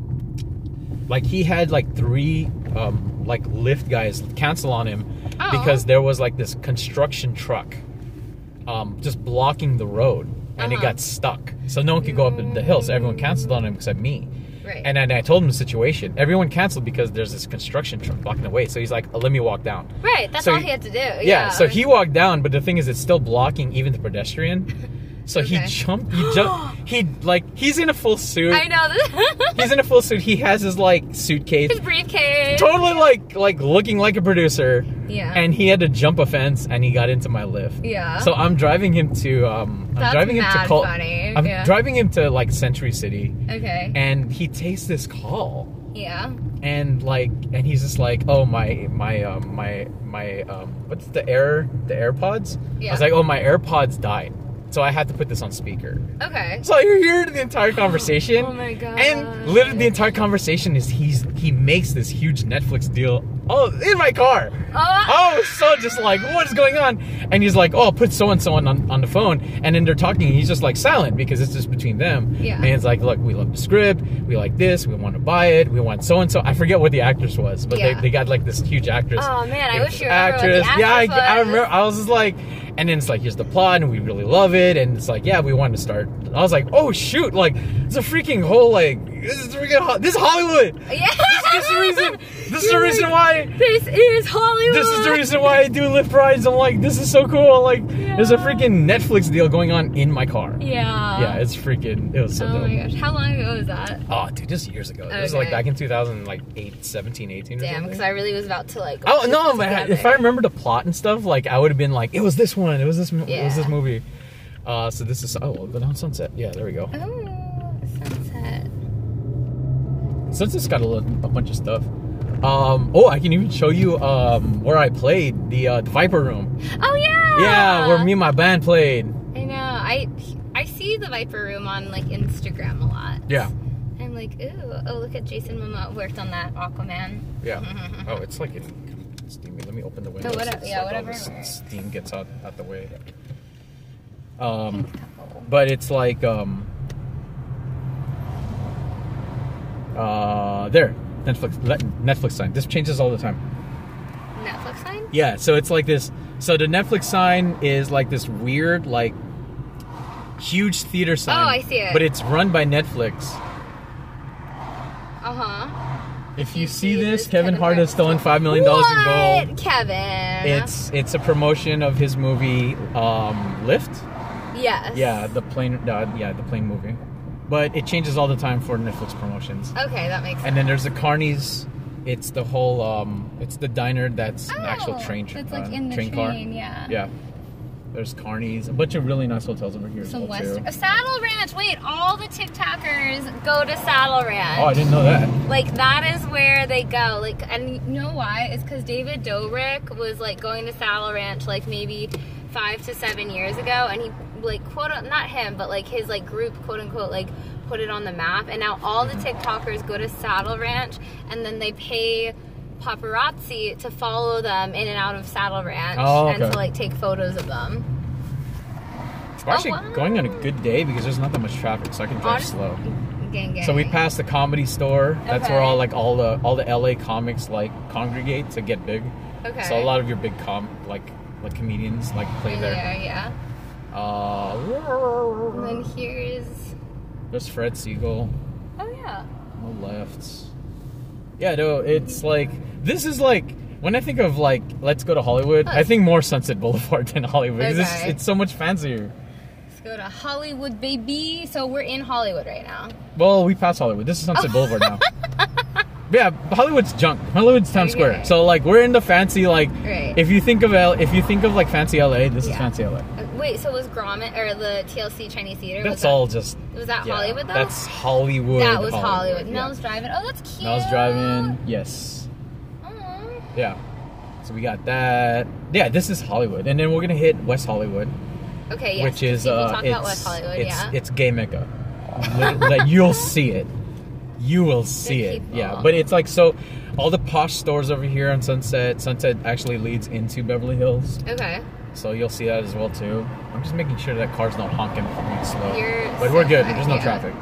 Speaker 2: like he had like three um, like Lyft guys cancel on him
Speaker 1: Oh.
Speaker 2: because there was like this construction truck um, just blocking the road, and
Speaker 1: Uh-huh.
Speaker 2: it got stuck. So no one could go up the hill. So everyone canceled on him except me.
Speaker 1: Right.
Speaker 2: And then I told him the situation. Everyone canceled because there's this construction truck blocking the way. So he's like, oh, "Let me walk down."
Speaker 1: Right. That's
Speaker 2: So
Speaker 1: all
Speaker 2: he-
Speaker 1: he had to do. Yeah.
Speaker 2: Yeah. So he walked down, but the thing is, it's still blocking even the pedestrian. So
Speaker 1: Okay.
Speaker 2: he jumped. He jumped. He like he's in a full suit.
Speaker 1: I know this.
Speaker 2: He's in a full suit. He has his like suitcase.
Speaker 1: His briefcase.
Speaker 2: Totally like like looking like a producer.
Speaker 1: Yeah.
Speaker 2: And he had to jump a fence and he got into my lift.
Speaker 1: Yeah.
Speaker 2: So I'm driving him to um I'm
Speaker 1: That's
Speaker 2: driving him to
Speaker 1: mad
Speaker 2: Col-
Speaker 1: funny.
Speaker 2: I'm
Speaker 1: Yeah.
Speaker 2: driving him to like Century City
Speaker 1: Okay.
Speaker 2: and he takes this call
Speaker 1: Yeah.
Speaker 2: and like and he's just like, "Oh, my my um my my um what's the air the AirPods?"
Speaker 1: Yeah.
Speaker 2: I was like, "Oh, my AirPods died." So I had to put this on speaker.
Speaker 1: Okay.
Speaker 2: So you're here the entire conversation.
Speaker 1: Oh my god.
Speaker 2: And literally the entire conversation is he's he makes this huge Netflix deal. Oh, in my car.
Speaker 1: Oh.
Speaker 2: I was so just like, what is going on? And he's like, oh, I'll put so and so on on the phone. And then they're talking. And he's just like silent because it's just between them.
Speaker 1: Yeah.
Speaker 2: And he's like, look, we love the script. We like this. We want to buy it. We want so and so. I forget what the actress was, but
Speaker 1: Yeah.
Speaker 2: they, they got like this huge actress.
Speaker 1: Oh man, I
Speaker 2: Like,
Speaker 1: wish you remember what the actress
Speaker 2: Yeah, I,
Speaker 1: was.
Speaker 2: I remember. I was just like, and then it's like, here's the plot, and we really love it. And it's like, yeah, we want to start. I was like, oh shoot, like it's a freaking whole like this is freaking Ho- this is Hollywood.
Speaker 1: Yeah.
Speaker 2: This is the reason. This is the reason why.
Speaker 1: This is Hollywood.
Speaker 2: This is the reason why I do Lyft rides. I'm like, this is so cool. Like, there's a freaking Netflix deal going on in my car.
Speaker 1: Yeah.
Speaker 2: Yeah, it's freaking. It was so
Speaker 1: Oh
Speaker 2: dope.
Speaker 1: my gosh. How long ago was that?
Speaker 2: Oh, dude, just years ago. It was like
Speaker 1: Okay.
Speaker 2: back in two thousand, like eight, seventeen, eighteen or
Speaker 1: Damn,
Speaker 2: something.
Speaker 1: because I really was about to like.
Speaker 2: Oh
Speaker 1: put
Speaker 2: no!
Speaker 1: this
Speaker 2: But
Speaker 1: together.
Speaker 2: if I remember the plot and stuff, like I would have been like, it was this one. It was this. It was this
Speaker 1: Yeah.
Speaker 2: movie. Uh, so this is. Oh, we'll go down Sunset. Yeah, there we go.
Speaker 1: Oh, sunset.
Speaker 2: Sunset's got a, little, a bunch of stuff. Um, oh, I can even show you um, where I played the, uh, the Viper Room.
Speaker 1: Oh yeah.
Speaker 2: Yeah, where me and my band played.
Speaker 1: I know. I I see the Viper Room on like Instagram a lot.
Speaker 2: Yeah.
Speaker 1: I'm like, ooh, oh look at Jason Momoa worked on that Aquaman.
Speaker 2: Yeah. Oh, it's like it's steamy. Let me open the window.
Speaker 1: Oh, whatever-
Speaker 2: so
Speaker 1: yeah,
Speaker 2: like all
Speaker 1: whatever
Speaker 2: this
Speaker 1: works.
Speaker 2: steam gets out, out the way. Um, but it's like um, uh, there Netflix le- Netflix sign. This changes all the time.
Speaker 1: Netflix sign?
Speaker 2: Yeah. So it's like this. So the Netflix sign is like this weird like huge theater sign.
Speaker 1: Oh, I see it.
Speaker 2: But it's run by Netflix.
Speaker 1: Uh huh.
Speaker 2: If you see this, Kevin Hart has stolen five million dollars in gold.
Speaker 1: What, Kevin?
Speaker 2: It's it's a promotion of his movie um, Lift.
Speaker 1: yes.
Speaker 2: Yeah, the plane. Uh, yeah, the plane movie. But it changes all the time for Netflix promotions.
Speaker 1: Okay, that makes sense.
Speaker 2: And then there's the Carnies. It's the whole. Um, it's the diner that's an actual
Speaker 1: Oh,
Speaker 2: train.
Speaker 1: It's
Speaker 2: uh,
Speaker 1: like in the
Speaker 2: train
Speaker 1: train,
Speaker 2: car.
Speaker 1: yeah.
Speaker 2: Yeah. There's Carnies. A bunch of really nice hotels over here.
Speaker 1: Some
Speaker 2: as well,
Speaker 1: West
Speaker 2: too.
Speaker 1: uh, Saddle Ranch. Wait, all the TikTokers go to Saddle Ranch.
Speaker 2: Oh, I didn't know that.
Speaker 1: Like that is where they go. Like, and you know why? It's because David Dobrik was like going to Saddle Ranch like maybe five to seven years ago, and he like quote not him, but like his like group quote unquote like put it on the map, and now all the TikTokers go to Saddle Ranch, and then they pay paparazzi to follow them in and out of Saddle Ranch
Speaker 2: Oh,
Speaker 1: and
Speaker 2: okay.
Speaker 1: to like take photos of them.
Speaker 2: We're actually
Speaker 1: wow.
Speaker 2: going on a good day because there's not that much traffic, so I can drive
Speaker 1: Honest-
Speaker 2: slow.
Speaker 1: Gang, gang.
Speaker 2: So we passed the Comedy Store. That's where
Speaker 1: Okay.
Speaker 2: all like all the all the L A comics like congregate to get big.
Speaker 1: Okay.
Speaker 2: So a lot of your big com like like comedians like play there.
Speaker 1: Yeah, yeah.
Speaker 2: Uh,
Speaker 1: And then here's
Speaker 2: there's Fred Siegel
Speaker 1: oh yeah.
Speaker 2: on the left. Yeah, no, it's like this is like when I think of like let's go to Hollywood, I think more Sunset Boulevard than Hollywood. It's, just-
Speaker 1: Okay.
Speaker 2: it's so much fancier.
Speaker 1: Let's go to Hollywood, baby. So we're in Hollywood right now.
Speaker 2: Well, we passed Hollywood. This is Sunset Boulevard now. Yeah, Hollywood's junk. Hollywood's Times
Speaker 1: Okay.
Speaker 2: Square. So like we're in the fancy like
Speaker 1: Right.
Speaker 2: if you think of L if you think of like fancy L A, this is
Speaker 1: Yeah.
Speaker 2: fancy L A.
Speaker 1: Uh, Wait, so was Grommet or the T L C Chinese Theater?
Speaker 2: That's
Speaker 1: was that,
Speaker 2: all just
Speaker 1: Was that
Speaker 2: yeah,
Speaker 1: Hollywood though?
Speaker 2: That's Hollywood.
Speaker 1: that was Hollywood.
Speaker 2: yeah.
Speaker 1: Mel's driving. Oh, that's cute.
Speaker 2: Mel's driving. Yes.
Speaker 1: Aw.
Speaker 2: Yeah. So we got that. Yeah, this is Hollywood, and then we're gonna hit West Hollywood,
Speaker 1: Okay, yes.
Speaker 2: which is
Speaker 1: people
Speaker 2: uh,
Speaker 1: talk
Speaker 2: it's
Speaker 1: about West Hollywood,
Speaker 2: it's
Speaker 1: yeah.
Speaker 2: it's gay mecca. Lit- like you'll see it. You will see
Speaker 1: Good
Speaker 2: it.
Speaker 1: people.
Speaker 2: Yeah, but it's like so. All the posh stores over here on Sunset. Sunset actually leads into Beverly Hills,
Speaker 1: Okay.
Speaker 2: so you'll see that as well too. I'm just making sure that car's not honking for me slow.
Speaker 1: You're
Speaker 2: but we're good.
Speaker 1: so
Speaker 2: There's no
Speaker 1: yeah.
Speaker 2: traffic.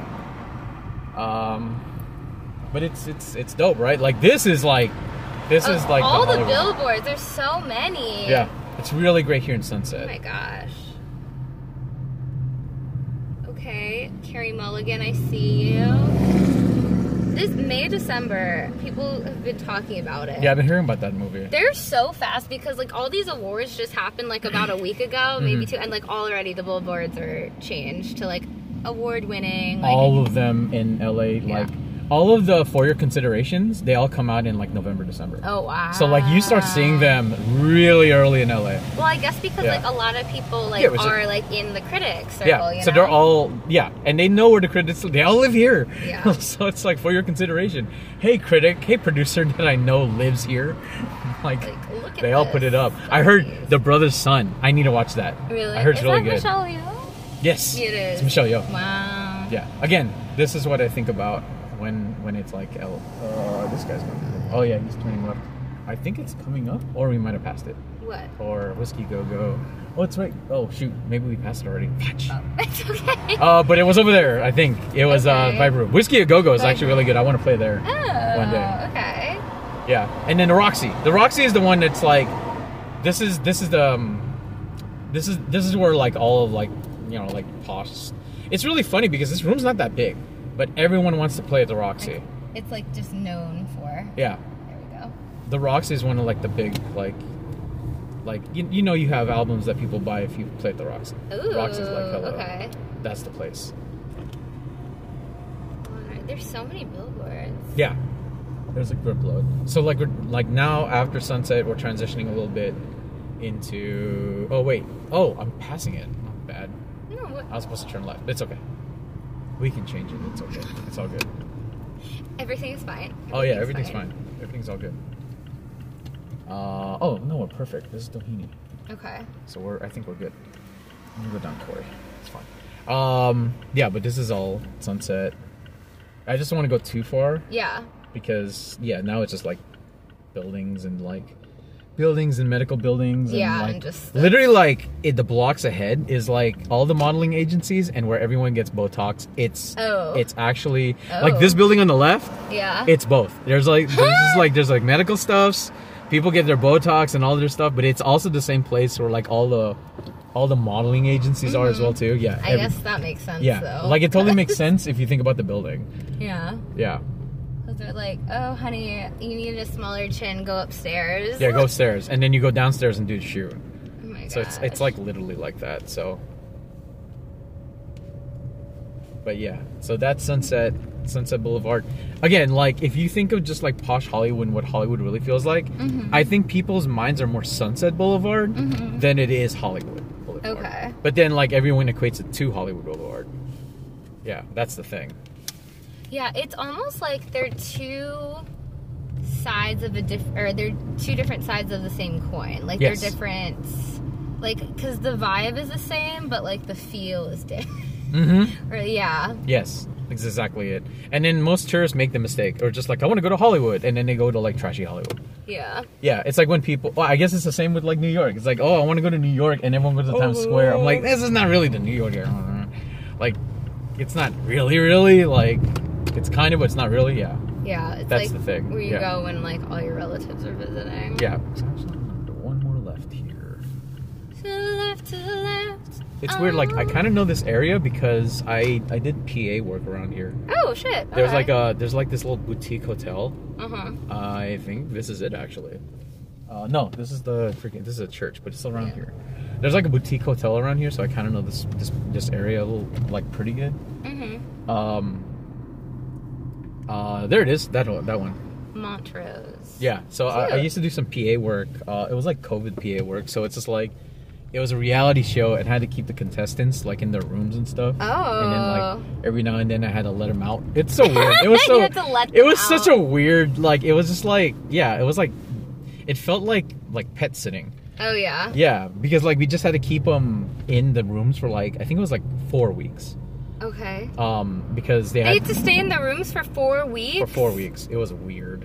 Speaker 2: Um, but it's it's it's dope, right? Like this is like this is
Speaker 1: Oh,
Speaker 2: like
Speaker 1: all the,
Speaker 2: Hollywood.
Speaker 1: billboards. There's so many.
Speaker 2: Yeah, it's really great here in Sunset.
Speaker 1: Oh my gosh. Okay, Carrie Mulligan, I see you. This May, December, people have been talking about it.
Speaker 2: Yeah, I've been hearing about that movie.
Speaker 1: They're so fast because like all these awards just happened like about a week ago, maybe two, and like already the billboards are changed to like award winning. Like,
Speaker 2: all of them in L A,
Speaker 1: Yeah.
Speaker 2: like all of the for your considerations, they all come out in like November, December.
Speaker 1: oh wow.
Speaker 2: So like you start seeing them really early in L A.
Speaker 1: Well, I guess because
Speaker 2: Yeah.
Speaker 1: like a lot of people like
Speaker 2: Yeah, it was
Speaker 1: are
Speaker 2: just-
Speaker 1: like in the critics circle.
Speaker 2: Yeah,
Speaker 1: You
Speaker 2: so
Speaker 1: know?
Speaker 2: they're all yeah, and they know where the critics. They all live here.
Speaker 1: Yeah.
Speaker 2: So it's like for your consideration. Hey critic, hey producer that I know lives here. Like,
Speaker 1: Like, look at
Speaker 2: they all
Speaker 1: this.
Speaker 2: put it up. I heard
Speaker 1: Nice.
Speaker 2: The Brother's Son. I need to watch that.
Speaker 1: Really?
Speaker 2: I heard it's
Speaker 1: Is
Speaker 2: really
Speaker 1: that
Speaker 2: good.
Speaker 1: Michelle Yeoh?
Speaker 2: Yes,
Speaker 1: It is.
Speaker 2: It's Michelle Yeoh.
Speaker 1: Wow.
Speaker 2: Yeah. Again, this is what I think about when when it's like L. Uh, this guy's going. Oh yeah, he's turning left. I think it's coming up, or we might have passed it.
Speaker 1: What?
Speaker 2: Or Whiskey Go Go. Oh, it's right. Oh shoot, maybe we passed it already. Fudge.
Speaker 1: Oh, it's okay.
Speaker 2: Uh, but it was over there. I think it was
Speaker 1: Okay.
Speaker 2: uh, Vibe Room. Whiskey a Go Go is
Speaker 1: Vibe
Speaker 2: actually really good. I want to play there
Speaker 1: Oh,
Speaker 2: one day.
Speaker 1: okay.
Speaker 2: Yeah, and then the Roxy. The Roxy is the one that's like, this is this is the, um, this is this is where like all of like you know like posh. It's really funny because this room's not that big, but everyone wants to play at the Roxy.
Speaker 1: It's like just known for.
Speaker 2: Yeah,
Speaker 1: There we go.
Speaker 2: the Roxy is one of like the big like, like you, you know you have albums that people buy if you play at the Roxy.
Speaker 1: Ooh.
Speaker 2: Roxy's like hello.
Speaker 1: Okay.
Speaker 2: That's the place.
Speaker 1: Alright, there's so many billboards.
Speaker 2: Yeah, there's a good load. So like we're like now after sunset, we're transitioning a little bit into. Oh wait. Oh, I'm passing it. Not bad.
Speaker 1: No, what?
Speaker 2: I was supposed to turn left. It's okay. We can change it. It's okay. It's all good.
Speaker 1: Everything is fine.
Speaker 2: Oh yeah, everything's fine. Everything's all good. Uh oh no, we're perfect. This is Doheny,
Speaker 1: Okay.
Speaker 2: so we're. I think we're good. I'm gonna go down Corey. It's fine. Um yeah, but this is all sunset. I just don't want to go too far.
Speaker 1: Yeah.
Speaker 2: Because yeah, now it's just like buildings and like buildings and medical buildings and
Speaker 1: Yeah,
Speaker 2: like
Speaker 1: and just-
Speaker 2: literally like it, the blocks ahead is like all the modeling agencies and where everyone gets Botox. It's
Speaker 1: Oh.
Speaker 2: it's actually
Speaker 1: Oh.
Speaker 2: like this building on the left.
Speaker 1: Yeah.
Speaker 2: It's both. There's like there's just like there's like medical stuffs. People get their Botox and all their stuff, but it's also the same place where like all the all the modeling agencies are as well too. Yeah.
Speaker 1: I
Speaker 2: every-
Speaker 1: guess that makes sense
Speaker 2: Yeah.
Speaker 1: though.
Speaker 2: Like it totally makes sense if you think about the building.
Speaker 1: Yeah.
Speaker 2: Yeah.
Speaker 1: Because they're like, oh, honey, you need a smaller chin, go upstairs.
Speaker 2: Yeah, go upstairs, and then you go downstairs and do the shoot.
Speaker 1: Oh my
Speaker 2: So it's it's
Speaker 1: gosh.
Speaker 2: like literally like that. So, but yeah, so that's Sunset Sunset Boulevard. Again, like if you think of just like posh Hollywood and what Hollywood really feels like,
Speaker 1: Mm-hmm.
Speaker 2: I think people's minds are more Sunset Boulevard than it is Hollywood Boulevard.
Speaker 1: Okay.
Speaker 2: But then like everyone equates it to Hollywood Boulevard. Yeah, that's the thing.
Speaker 1: Yeah, it's almost like they're two sides of a diff, or they're two different sides of the same coin. Like
Speaker 2: Yes.
Speaker 1: they're different, like because the vibe is the same, but like the feel is different.
Speaker 2: Mm-hmm.
Speaker 1: Or yeah,
Speaker 2: Yes, that's exactly it. And then most tourists make the mistake, or just like I want to go to Hollywood, and then they go to like trashy Hollywood.
Speaker 1: yeah.
Speaker 2: Yeah, it's like when people. Well, I guess it's the same with like New York. It's like, oh, I want to go to New York, and everyone goes to Times Square. I'm like, this is not really the New York area. Like, it's not really, really like. It's kind of, but it's not really. Yeah,
Speaker 1: Yeah, it's
Speaker 2: That's
Speaker 1: like
Speaker 2: the thing,
Speaker 1: where you
Speaker 2: yeah.
Speaker 1: go when like all your relatives are visiting.
Speaker 2: yeah. So actually, I'm gonna do one more left here.
Speaker 1: To the left, to the left.
Speaker 2: It's weird. Like I
Speaker 1: Oh.
Speaker 2: kind of know this area because I I did P A work around here.
Speaker 1: Oh shit.
Speaker 2: There's
Speaker 1: okay.
Speaker 2: like a there's like this little boutique hotel.
Speaker 1: Uh huh.
Speaker 2: I think this is it actually. Uh, no, this is the freaking. This is a church, but it's still around
Speaker 1: Yeah.
Speaker 2: here. There's like a boutique hotel around here, so I kind of know this this this area a little like pretty good.
Speaker 1: Mhm.
Speaker 2: Um. Uh, there it is. That one. That one.
Speaker 1: Montrose.
Speaker 2: Yeah. So I, I
Speaker 1: Cute.
Speaker 2: used to do some P A work. Uh, it was like COVID P A work, so it's just like. It was a reality show and had to keep the contestants like in their rooms and stuff.
Speaker 1: Oh.
Speaker 2: And then like every now and then I had to let them out. It's so weird. It was so.
Speaker 1: You had to let
Speaker 2: it
Speaker 1: them
Speaker 2: was such
Speaker 1: out.
Speaker 2: a weird like. It was just like yeah. It was like. It felt like like pet sitting.
Speaker 1: Oh yeah.
Speaker 2: Yeah, because like we just had to keep them in the rooms for like I think it was like four weeks.
Speaker 1: Okay.
Speaker 2: Um, because they
Speaker 1: They
Speaker 2: had
Speaker 1: had to stay in the rooms for four weeks.
Speaker 2: for four weeks. It was weird.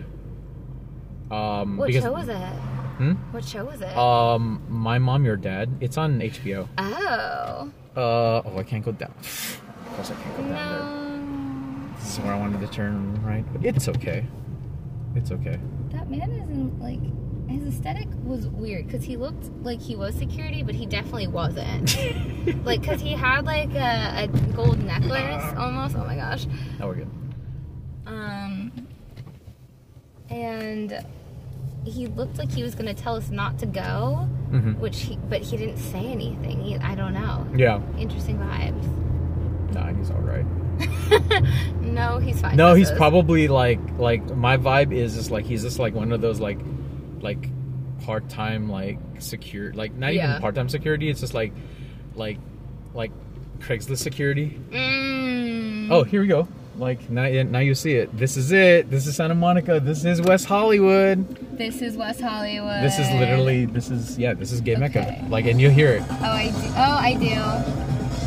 Speaker 2: Um,
Speaker 1: What
Speaker 2: because,
Speaker 1: show was it?
Speaker 2: Hmm?
Speaker 1: What show was it?
Speaker 2: Um, My Mom, Your Dad. It's on H B O.
Speaker 1: oh.
Speaker 2: Uh, oh, I can't go down. Of course, I can't go down there.
Speaker 1: No.
Speaker 2: This is where I wanted to turn right, but it's okay. It's okay.
Speaker 1: That man isn't like. his aesthetic was weird because he looked like he was security, but he definitely wasn't. Like, because he had like a, a gold necklace almost. Oh my gosh.
Speaker 2: Oh, we're good.
Speaker 1: Um, and he looked like he was gonna tell us not to go,
Speaker 2: Mm-hmm.
Speaker 1: which he, but he didn't say anything. He, I don't know.
Speaker 2: Yeah.
Speaker 1: Interesting vibes.
Speaker 2: Nah, he's all right.
Speaker 1: No, he's fine.
Speaker 2: No,
Speaker 1: with
Speaker 2: he's
Speaker 1: us.
Speaker 2: probably like like my vibe is just like he's just like one of those like like part time like secure like not
Speaker 1: Yeah.
Speaker 2: even part time security. It's just like like like Craigslist security.
Speaker 1: Mm.
Speaker 2: Oh, here we go. Like now, now you see it. This is it. This is Santa Monica. This is West Hollywood.
Speaker 1: This is West Hollywood.
Speaker 2: This is literally. This is yeah. This is Gay Mecca.
Speaker 1: Okay.
Speaker 2: Like, and you'll hear it.
Speaker 1: Oh, I do. Oh, I do.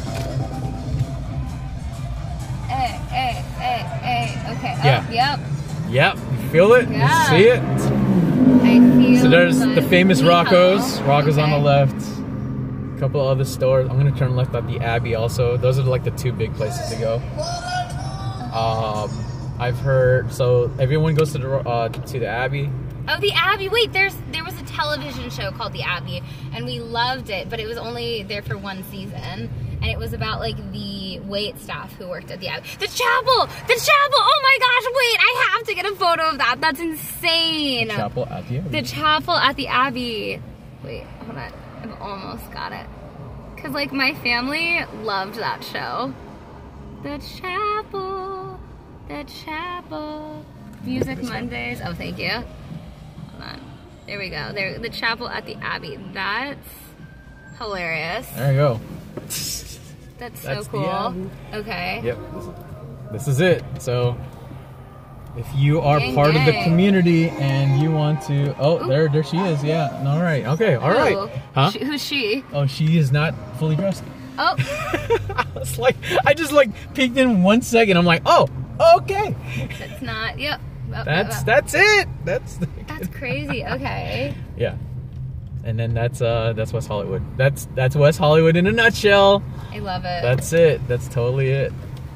Speaker 1: Hey, hey, hey, hey. Okay. Oh,
Speaker 2: Yeah.
Speaker 1: Yep.
Speaker 2: Yep. You feel it.
Speaker 1: Yeah.
Speaker 2: You see it.
Speaker 1: I feel.
Speaker 2: So there's
Speaker 1: the
Speaker 2: the famous
Speaker 1: Neho.
Speaker 2: Rocco's. Rocco's on the
Speaker 1: Okay.
Speaker 2: left. A couple other stores. I'm gonna turn left at the Abbey also. Those are like the two big places to go. Um, I've heard so everyone goes to the uh, to the Abbey.
Speaker 1: Oh, the Abbey. Wait, there's there was a television show called The Abbey, and we loved it, but it was only there for one season, and it was about like the wait staff who worked at the Abbey. The chapel, the chapel. Oh my gosh! Wait, I have to get a photo of that. That's insane.
Speaker 2: Chapel at the Abbey.
Speaker 1: The chapel at the Abbey. Wait, hold on. I've almost got it. Cause like my family loved that show. The chapel, the chapel. Music Mondays. Oh, thank you. Hold on. There we go. There, the chapel at the Abbey. That's hilarious.
Speaker 2: There you go.
Speaker 1: That's so
Speaker 2: That's the
Speaker 1: cool.
Speaker 2: Abbey.
Speaker 1: Okay.
Speaker 2: Yep. This is it. So if you are
Speaker 1: Gang,
Speaker 2: part of the
Speaker 1: gang.
Speaker 2: community and you want to, oh,
Speaker 1: Ooh.
Speaker 2: there, there she is. Yeah. All right. Okay. All right.
Speaker 1: Who?
Speaker 2: Huh?
Speaker 1: She- who's she?
Speaker 2: Oh, she is not fully dressed.
Speaker 1: Oh,
Speaker 2: I was like, I just like peeked in one second. I'm like, oh, okay.
Speaker 1: that's not. Yep. Oh,
Speaker 2: That's
Speaker 1: oh, oh.
Speaker 2: that's it. That's the,
Speaker 1: That's crazy. Okay.
Speaker 2: yeah. And then that's uh that's West Hollywood. That's that's West Hollywood in a nutshell.
Speaker 1: I love it.
Speaker 2: That's it. That's totally it.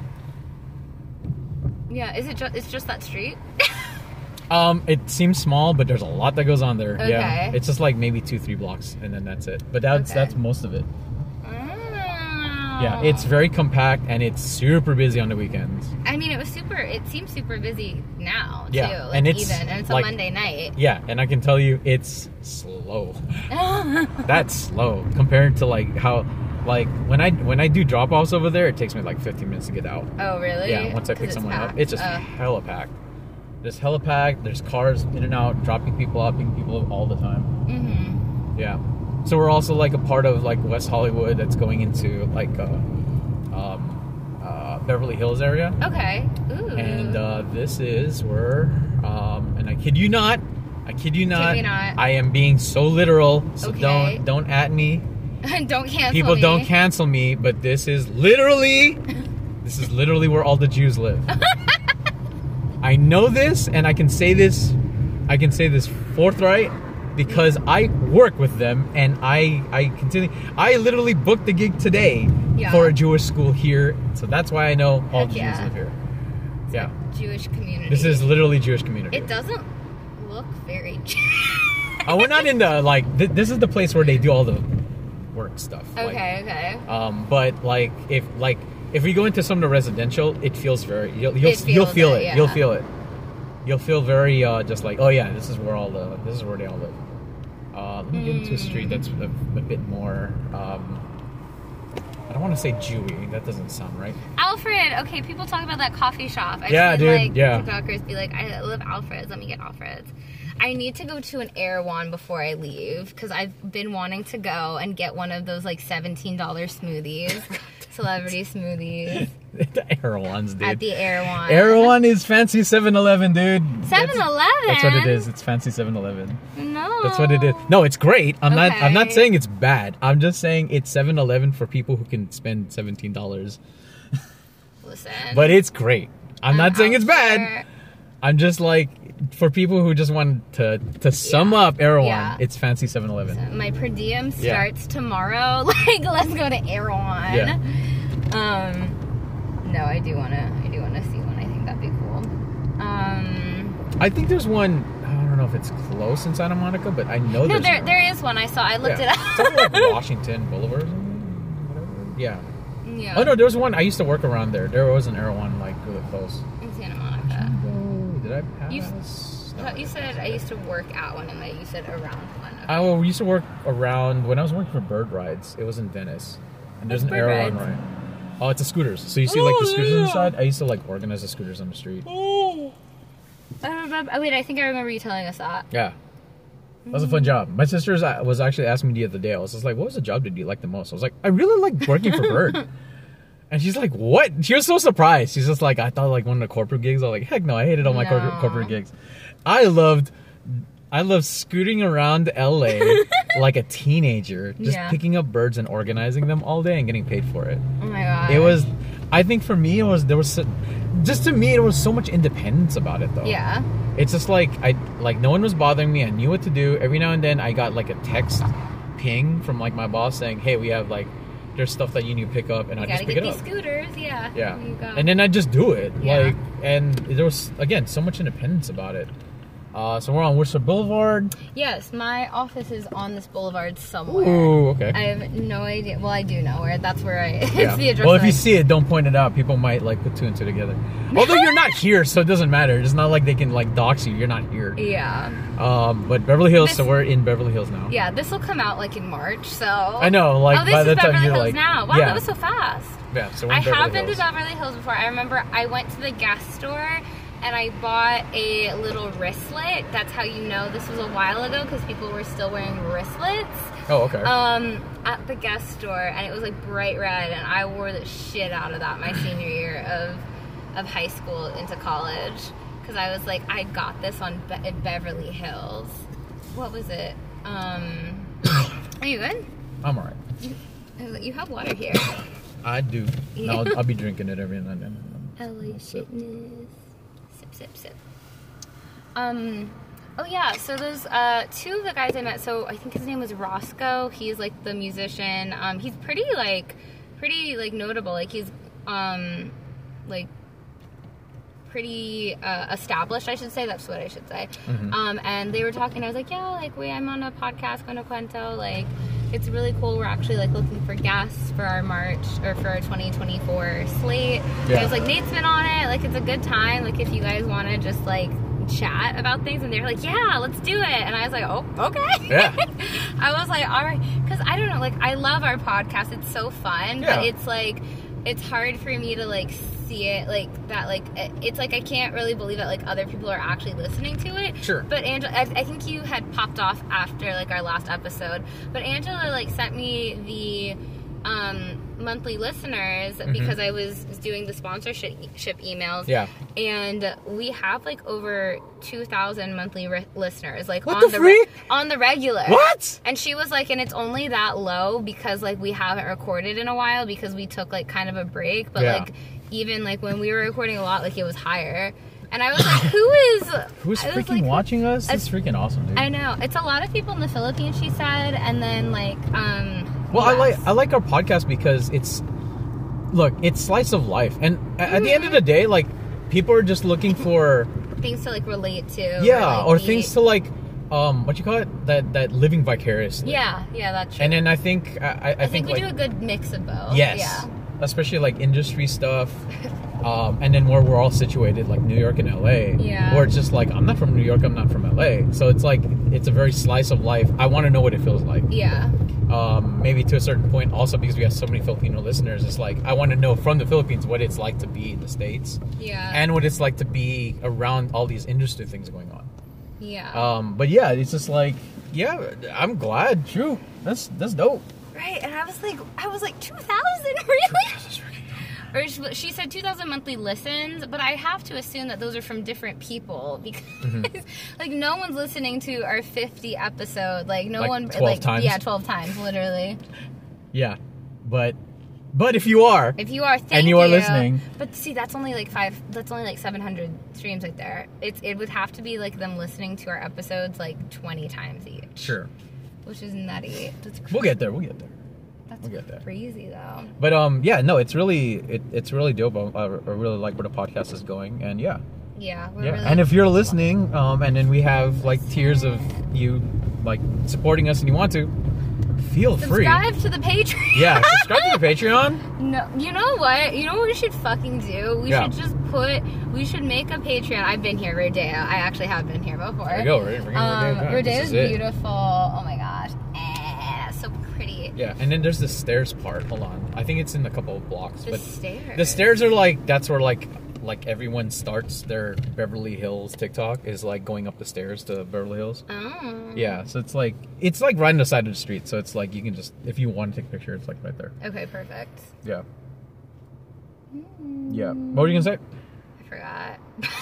Speaker 1: Yeah. Is it? Ju- it's just that street.
Speaker 2: Um, it seems small, but there's a lot that goes on there. Yeah,
Speaker 1: Okay.
Speaker 2: it's just like maybe two, three blocks, and then that's it. But that's
Speaker 1: Okay.
Speaker 2: that's most of it.
Speaker 1: Oh.
Speaker 2: Yeah, it's very compact and it's super busy on the weekends.
Speaker 1: I mean, it was super. It seems super busy now too.
Speaker 2: Yeah,
Speaker 1: Like
Speaker 2: and it's,
Speaker 1: even, and it's
Speaker 2: like-
Speaker 1: a Monday night.
Speaker 2: Yeah, and I can tell you, it's slow. That's slow compared to like how, like when I when I do drop offs over there, it takes me like fifteen minutes to get out.
Speaker 1: Oh really?
Speaker 2: Yeah, once I
Speaker 1: 'Cause
Speaker 2: pick
Speaker 1: it's
Speaker 2: someone up,
Speaker 1: packed.
Speaker 2: it's just
Speaker 1: Oh.
Speaker 2: hella packed. There's hella packed. There's cars in and out, dropping people off, picking people up all the time.
Speaker 1: Mhm.
Speaker 2: Yeah. So we're also like a part of like West Hollywood that's going into like uh, um, uh, Beverly Hills area.
Speaker 1: Okay. Ooh.
Speaker 2: And uh, this is where, um, and I kid you not, I kid you not,
Speaker 1: me not.
Speaker 2: I am being so literal. So
Speaker 1: Okay.
Speaker 2: don't don't at me.
Speaker 1: don't cancel
Speaker 2: People
Speaker 1: me.
Speaker 2: don't cancel me, but this is literally, this is literally where all the Jews live. I know this, and I can say this, I can say this forthright, because I work with them, and I I continue. I literally booked the gig today
Speaker 1: Yeah.
Speaker 2: for a Jewish school here, so that's why I know all
Speaker 1: Heck
Speaker 2: the Jews
Speaker 1: yeah.
Speaker 2: live here. Yeah,
Speaker 1: Jewish community.
Speaker 2: this is literally Jewish community.
Speaker 1: It doesn't look very.
Speaker 2: Oh, we're not in the like. Th- this is the place where they do all the work stuff. like,
Speaker 1: okay. Okay.
Speaker 2: Um, but like if like if we go into some of the residential, it feels very you'll you'll,
Speaker 1: It
Speaker 2: you'll
Speaker 1: feels
Speaker 2: feel
Speaker 1: it,
Speaker 2: it.
Speaker 1: yeah.
Speaker 2: You'll feel it. You'll feel very uh, just like, oh yeah, this is where all the this is where they all live. Uh, let me get into a street that's a, a bit more. Um, I don't want to say Jewy. That doesn't sound right.
Speaker 1: Alfred. Okay, people talk about that coffee shop. I've
Speaker 2: Yeah,
Speaker 1: seen,
Speaker 2: dude,
Speaker 1: like,
Speaker 2: yeah.
Speaker 1: TikTokers be like, I love Alfred's. Let me get Alfred's. I need to go to an Erewhon before I leave because I've been wanting to go and get one of those like seventeen dollar smoothies, celebrity smoothies
Speaker 2: The Erewhons, dude.
Speaker 1: at the Erewhon.
Speaker 2: Erewhon is fancy seven eleven, dude. That's-
Speaker 1: seven eleven.
Speaker 2: That's what it is. It's fancy seven eleven.
Speaker 1: No.
Speaker 2: That's what it is. No, it's great. I'm not I'm not
Speaker 1: Okay.
Speaker 2: saying it's bad. I'm just saying it's seven eleven for people who can spend seventeen dollars.
Speaker 1: Listen.
Speaker 2: But it's great. I'm not saying it's bad.
Speaker 1: Alfred-
Speaker 2: I'm just like for people who just want to to sum
Speaker 1: Yeah.
Speaker 2: up Erewhon,
Speaker 1: Yeah.
Speaker 2: it's fancy seven eleven.
Speaker 1: My per diem
Speaker 2: Yeah.
Speaker 1: starts tomorrow. Like, let's go to Erewhon.
Speaker 2: Yeah.
Speaker 1: Um, no, I do wanna, I do wanna see one. I think that'd be cool. Um,
Speaker 2: I think there's one. I don't know if it's close in Santa Monica, but I know
Speaker 1: No,
Speaker 2: there's
Speaker 1: there
Speaker 2: an
Speaker 1: there is one. I saw. I looked
Speaker 2: yeah.
Speaker 1: it
Speaker 2: It's
Speaker 1: up.
Speaker 2: on, like Washington Boulevard or something, whatever. Yeah.
Speaker 1: Yeah.
Speaker 2: Oh no, there was one. I used to work around there. There was an Erewhon like really close.
Speaker 1: In Santa Monica.
Speaker 2: Oh, did I pass?
Speaker 1: You,
Speaker 2: No,
Speaker 1: I thought you
Speaker 2: I
Speaker 1: said
Speaker 2: passed.
Speaker 1: I used to work at one, and then you said around one. Okay.
Speaker 2: I well, we used to work around when I was working for Bird Rides. It was in Venice, and there's an
Speaker 1: What's Bird
Speaker 2: Erewhon
Speaker 1: Rides?
Speaker 2: ride. Oh, it's a scooters. So you see like the
Speaker 1: Oh,
Speaker 2: scooters
Speaker 1: yeah.
Speaker 2: inside. I used to like organize the scooters on the street.
Speaker 1: Oh. I remember. Oh, wait, I think I remember you telling us that.
Speaker 2: Yeah. That was a fun job. My sister was actually asking me the other day. I was just like, what was the job did you like the most? I was like, I really like working for Bird. And she's like, what? She was so surprised. She's just like, I thought like one of the corporate gigs. I was like, heck no, I hated all my
Speaker 1: No.
Speaker 2: corporate, corporate gigs. I loved, I loved scooting around L A like a teenager, just
Speaker 1: Yeah.
Speaker 2: picking up birds and organizing them all day and getting paid for it.
Speaker 1: Oh my god.
Speaker 2: It was, I think for me, it was, there was, so, just to me, there was so much independence about it though.
Speaker 1: Yeah.
Speaker 2: It's just like, I, like no one was bothering me. I knew what to do. Every now and then I got like a text ping from like my boss saying, hey, we have like, there's stuff that you need to pick up, and I
Speaker 1: You
Speaker 2: just
Speaker 1: gotta
Speaker 2: pick
Speaker 1: get
Speaker 2: it
Speaker 1: these
Speaker 2: up.
Speaker 1: scooters, yeah.
Speaker 2: Yeah,
Speaker 1: There you go.
Speaker 2: and then I just do it.
Speaker 1: Yeah.
Speaker 2: Like, and there was again so much independence about it. Uh, so we're on Worcester Boulevard.
Speaker 1: Yes, my office is on this boulevard somewhere.
Speaker 2: Ooh, okay.
Speaker 1: I have no idea. Well, I do know where. That's where I. It's
Speaker 2: Yeah.
Speaker 1: the address.
Speaker 2: Well, if
Speaker 1: that
Speaker 2: you
Speaker 1: I-
Speaker 2: see it, don't point it out. People might like put two and two together. Although you're not here, so it doesn't matter. It's not like they can like dox you. You're not here.
Speaker 1: Yeah.
Speaker 2: Um, but Beverly Hills,
Speaker 1: This-
Speaker 2: so we're in Beverly Hills now.
Speaker 1: Yeah. This will come out like in March, so.
Speaker 2: I know. Like
Speaker 1: oh, this
Speaker 2: by
Speaker 1: is
Speaker 2: the
Speaker 1: Beverly
Speaker 2: time you're
Speaker 1: Hills
Speaker 2: like,
Speaker 1: now. Wow,
Speaker 2: yeah,
Speaker 1: that was so fast.
Speaker 2: yeah. So we're in
Speaker 1: I
Speaker 2: Beverly
Speaker 1: have been
Speaker 2: Hills.
Speaker 1: to Beverly Hills before. I remember I went to the Guess store and I bought a little wristlet. That's how you know this was a while ago because people were still wearing wristlets.
Speaker 2: Oh, okay.
Speaker 1: Um, at the Guess store, and it was like bright red, and I wore the shit out of that my senior year of of high school into college because I was like, I got this on Be- in Beverly Hills. What was it? Um, are you good?
Speaker 2: I'm alright.
Speaker 1: I was like, you have water here.
Speaker 2: I do.
Speaker 1: Yeah.
Speaker 2: I'll, I'll be drinking it every now and then.
Speaker 1: L A
Speaker 2: Sip.
Speaker 1: Fitness. Sip, sip, sip. Um, oh yeah, so those uh, two of the guys I met, so I think his name was Roscoe. He's like the musician. Um, he's pretty like, pretty like notable. Like he's um, like pretty uh, established, I should say. That's what I should say.
Speaker 2: Mhm.
Speaker 1: Um, and they were talking. I was like, yeah, like we, I'm on a podcast, Cuento Cuento. Like, it's really cool. We're actually like looking for guests for our March or for our twenty twenty-four slate.
Speaker 2: Yeah.
Speaker 1: I was like, Nate's been on it. Like, it's a good time. Like, if you guys want to just like chat about things, and they're like, yeah, let's do it. And I was like, oh, okay.
Speaker 2: Yeah.
Speaker 1: I was like, all right, because I don't know. Like, I love our podcast. It's so fun,
Speaker 2: Yeah.
Speaker 1: but it's like, it's hard for me to like see it like that. Like, it- it's like I can't really believe that like other people are actually listening to it.
Speaker 2: Sure.
Speaker 1: But Angela, I, I think you had popped off after like our last episode. But Angela like sent me the um, monthly listeners because I was doing the sponsorship ship emails.
Speaker 2: Yeah.
Speaker 1: And we have like over two thousand monthly re- listeners, like
Speaker 2: What
Speaker 1: on
Speaker 2: the
Speaker 1: the re-
Speaker 2: freak?
Speaker 1: on the regular.
Speaker 2: What?
Speaker 1: And she was like, and it's only that low because like we haven't recorded in a while because we took like kind of a break. But
Speaker 2: Yeah.
Speaker 1: like even like when we were recording a lot, like it was higher. And I was like, who is
Speaker 2: Who's
Speaker 1: I was
Speaker 2: freaking
Speaker 1: like,
Speaker 2: watching us?
Speaker 1: I-
Speaker 2: It's freaking awesome, dude.
Speaker 1: I know it's a lot of people in the Philippines, she said, and then like um.
Speaker 2: Well, I
Speaker 1: U S.
Speaker 2: like I like our podcast because it's look, it's slice of life, and a- at the end of the day, like people are just looking for
Speaker 1: things to like relate to.
Speaker 2: yeah,
Speaker 1: like,
Speaker 2: or
Speaker 1: be-
Speaker 2: things to like um what you call it that that living vicariously.
Speaker 1: Yeah, yeah, that's true.
Speaker 2: And then I think I, I, I
Speaker 1: I think, we
Speaker 2: like
Speaker 1: do a good mix of both.
Speaker 2: yes,
Speaker 1: Yeah.
Speaker 2: especially like industry stuff. Um, and then where we're all situated, like New York and L A,
Speaker 1: Yeah.
Speaker 2: or it's just like I'm not from New York, I'm not from L A, so it's like it's a very slice of life. I want to know what it feels like.
Speaker 1: Yeah.
Speaker 2: Um, maybe to a certain point, also because we have so many Filipino listeners, it's like I want to know from the Philippines what it's like to be in the States
Speaker 1: Yeah.
Speaker 2: and what it's like to be around all these industry things going on.
Speaker 1: yeah.
Speaker 2: Um, but yeah, it's just like yeah, I'm glad. True, that's that's dope.
Speaker 1: Right, and I was like, I was like, two thousand, really? Or she, she said two thousand monthly listens, but I have to assume that those are from different people because,
Speaker 2: Mm-hmm.
Speaker 1: like, no one's listening to our fifty episode. Like, no
Speaker 2: Like
Speaker 1: one,
Speaker 2: twelve
Speaker 1: like,
Speaker 2: times?
Speaker 1: yeah, twelve times, literally.
Speaker 2: Yeah, but but if you are,
Speaker 1: If you are, thank
Speaker 2: And you are listening.
Speaker 1: But see, that's only like five. That's only like seven hundred streams right there. It's it would have to be like them listening to our episodes like twenty times each.
Speaker 2: sure,
Speaker 1: Which is nutty. That's cr-
Speaker 2: we'll get there. We'll get there.
Speaker 1: that's
Speaker 2: we'll get there.
Speaker 1: crazy though.
Speaker 2: But um, yeah, no, it's really it, it's really dope. I, I really like where the podcast is going, and yeah,
Speaker 1: Yeah, we're
Speaker 2: Yeah,
Speaker 1: really
Speaker 2: and if you're listening, um, and then we have like tiers of you like supporting us, and you want to, feel free.
Speaker 1: Subscribe to the Patreon.
Speaker 2: Yeah, subscribe to the Patreon.
Speaker 1: No, you know what? You know what we should fucking do? We
Speaker 2: Yeah.
Speaker 1: should just put. We should make a Patreon. I've been here, Rodeo. I actually have been here before.
Speaker 2: There you go. We're, we're
Speaker 1: Um,
Speaker 2: Rodeo.
Speaker 1: Rodeo
Speaker 2: This
Speaker 1: is
Speaker 2: it.
Speaker 1: beautiful. Oh my gosh, eh, so pretty.
Speaker 2: Yeah, and then there's the stairs part. Hold on, I think it's in a couple of blocks.
Speaker 1: The
Speaker 2: but
Speaker 1: stairs.
Speaker 2: the stairs are like that's where like like everyone starts their Beverly Hills TikTok is like going up the stairs to Beverly Hills.
Speaker 1: Oh.
Speaker 2: Yeah, so it's like it's like right on the side of the street. So it's like you can just if you want to take a picture, it's like right there.
Speaker 1: Okay, perfect.
Speaker 2: Yeah. Yeah. What were you gonna say?
Speaker 1: I forgot.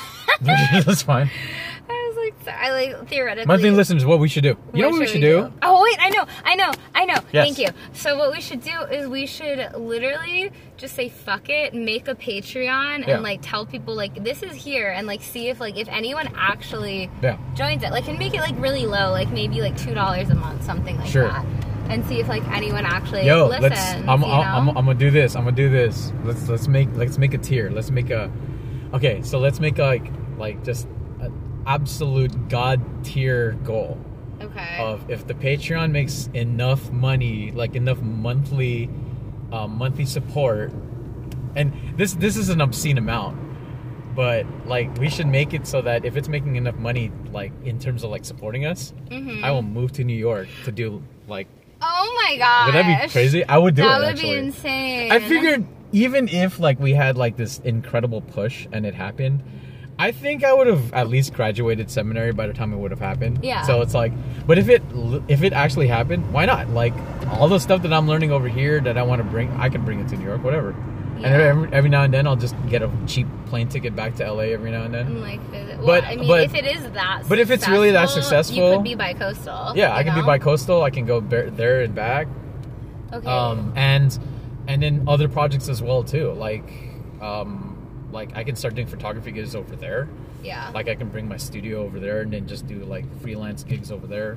Speaker 2: That's fine.
Speaker 1: I was like, sorry, I like theoretically.
Speaker 2: My thing, listeners, what we should do. You know what we should do?
Speaker 1: Oh wait, I know, I know, I know.
Speaker 2: Yes.
Speaker 1: Thank you. So what we should do is we should literally just say fuck it, make a Patreon,
Speaker 2: Yeah.
Speaker 1: and like tell people like this is here, and like see if like if anyone actually
Speaker 2: Yeah.
Speaker 1: joins it, like and make it like really low, like maybe like two dollars a month, something like
Speaker 2: Sure.
Speaker 1: that, and see if like anyone actually
Speaker 2: Yo,
Speaker 1: listens.
Speaker 2: let's. I'm,
Speaker 1: you know?
Speaker 2: I'm, I'm, I'm gonna do this. I'm gonna do this. Let's let's make let's make a tier. Let's make a. Okay, so let's make like like just an absolute god tier goal
Speaker 1: okay.
Speaker 2: of if the Patreon makes enough money, like enough monthly, um, monthly support, and this this is an obscene amount, but like we should make it so that if it's making enough money, like in terms of like supporting us,
Speaker 1: Mhm.
Speaker 2: I will move to New York to do like.
Speaker 1: Oh my god.
Speaker 2: Would that be crazy? I would do
Speaker 1: that
Speaker 2: it.
Speaker 1: would
Speaker 2: actually.
Speaker 1: be insane.
Speaker 2: I figured even if like we had like this incredible push and it happened, I think I would have at least graduated seminary by the time it would have happened.
Speaker 1: Yeah.
Speaker 2: So it's like, but if it if it actually happened, why not? Like all the stuff that I'm learning over here that I want to bring, I can bring it to New York, whatever.
Speaker 1: Yeah.
Speaker 2: And every, every now and then I'll just get a cheap plane ticket back to L A every now and then.
Speaker 1: And like, visit. Well,
Speaker 2: But-
Speaker 1: I mean,
Speaker 2: but-
Speaker 1: if it is that,
Speaker 2: but if it's really that
Speaker 1: you
Speaker 2: successful-
Speaker 1: could be bi-coastal.
Speaker 2: Yeah, I
Speaker 1: you
Speaker 2: can be
Speaker 1: know?
Speaker 2: bi-coastal. I can go there, there and back.
Speaker 1: Okay.
Speaker 2: Um, and and then other projects as well too. Like, um, like I can start doing photography gigs over there.
Speaker 1: yeah.
Speaker 2: Like I can bring my studio over there and then just do like freelance gigs over there.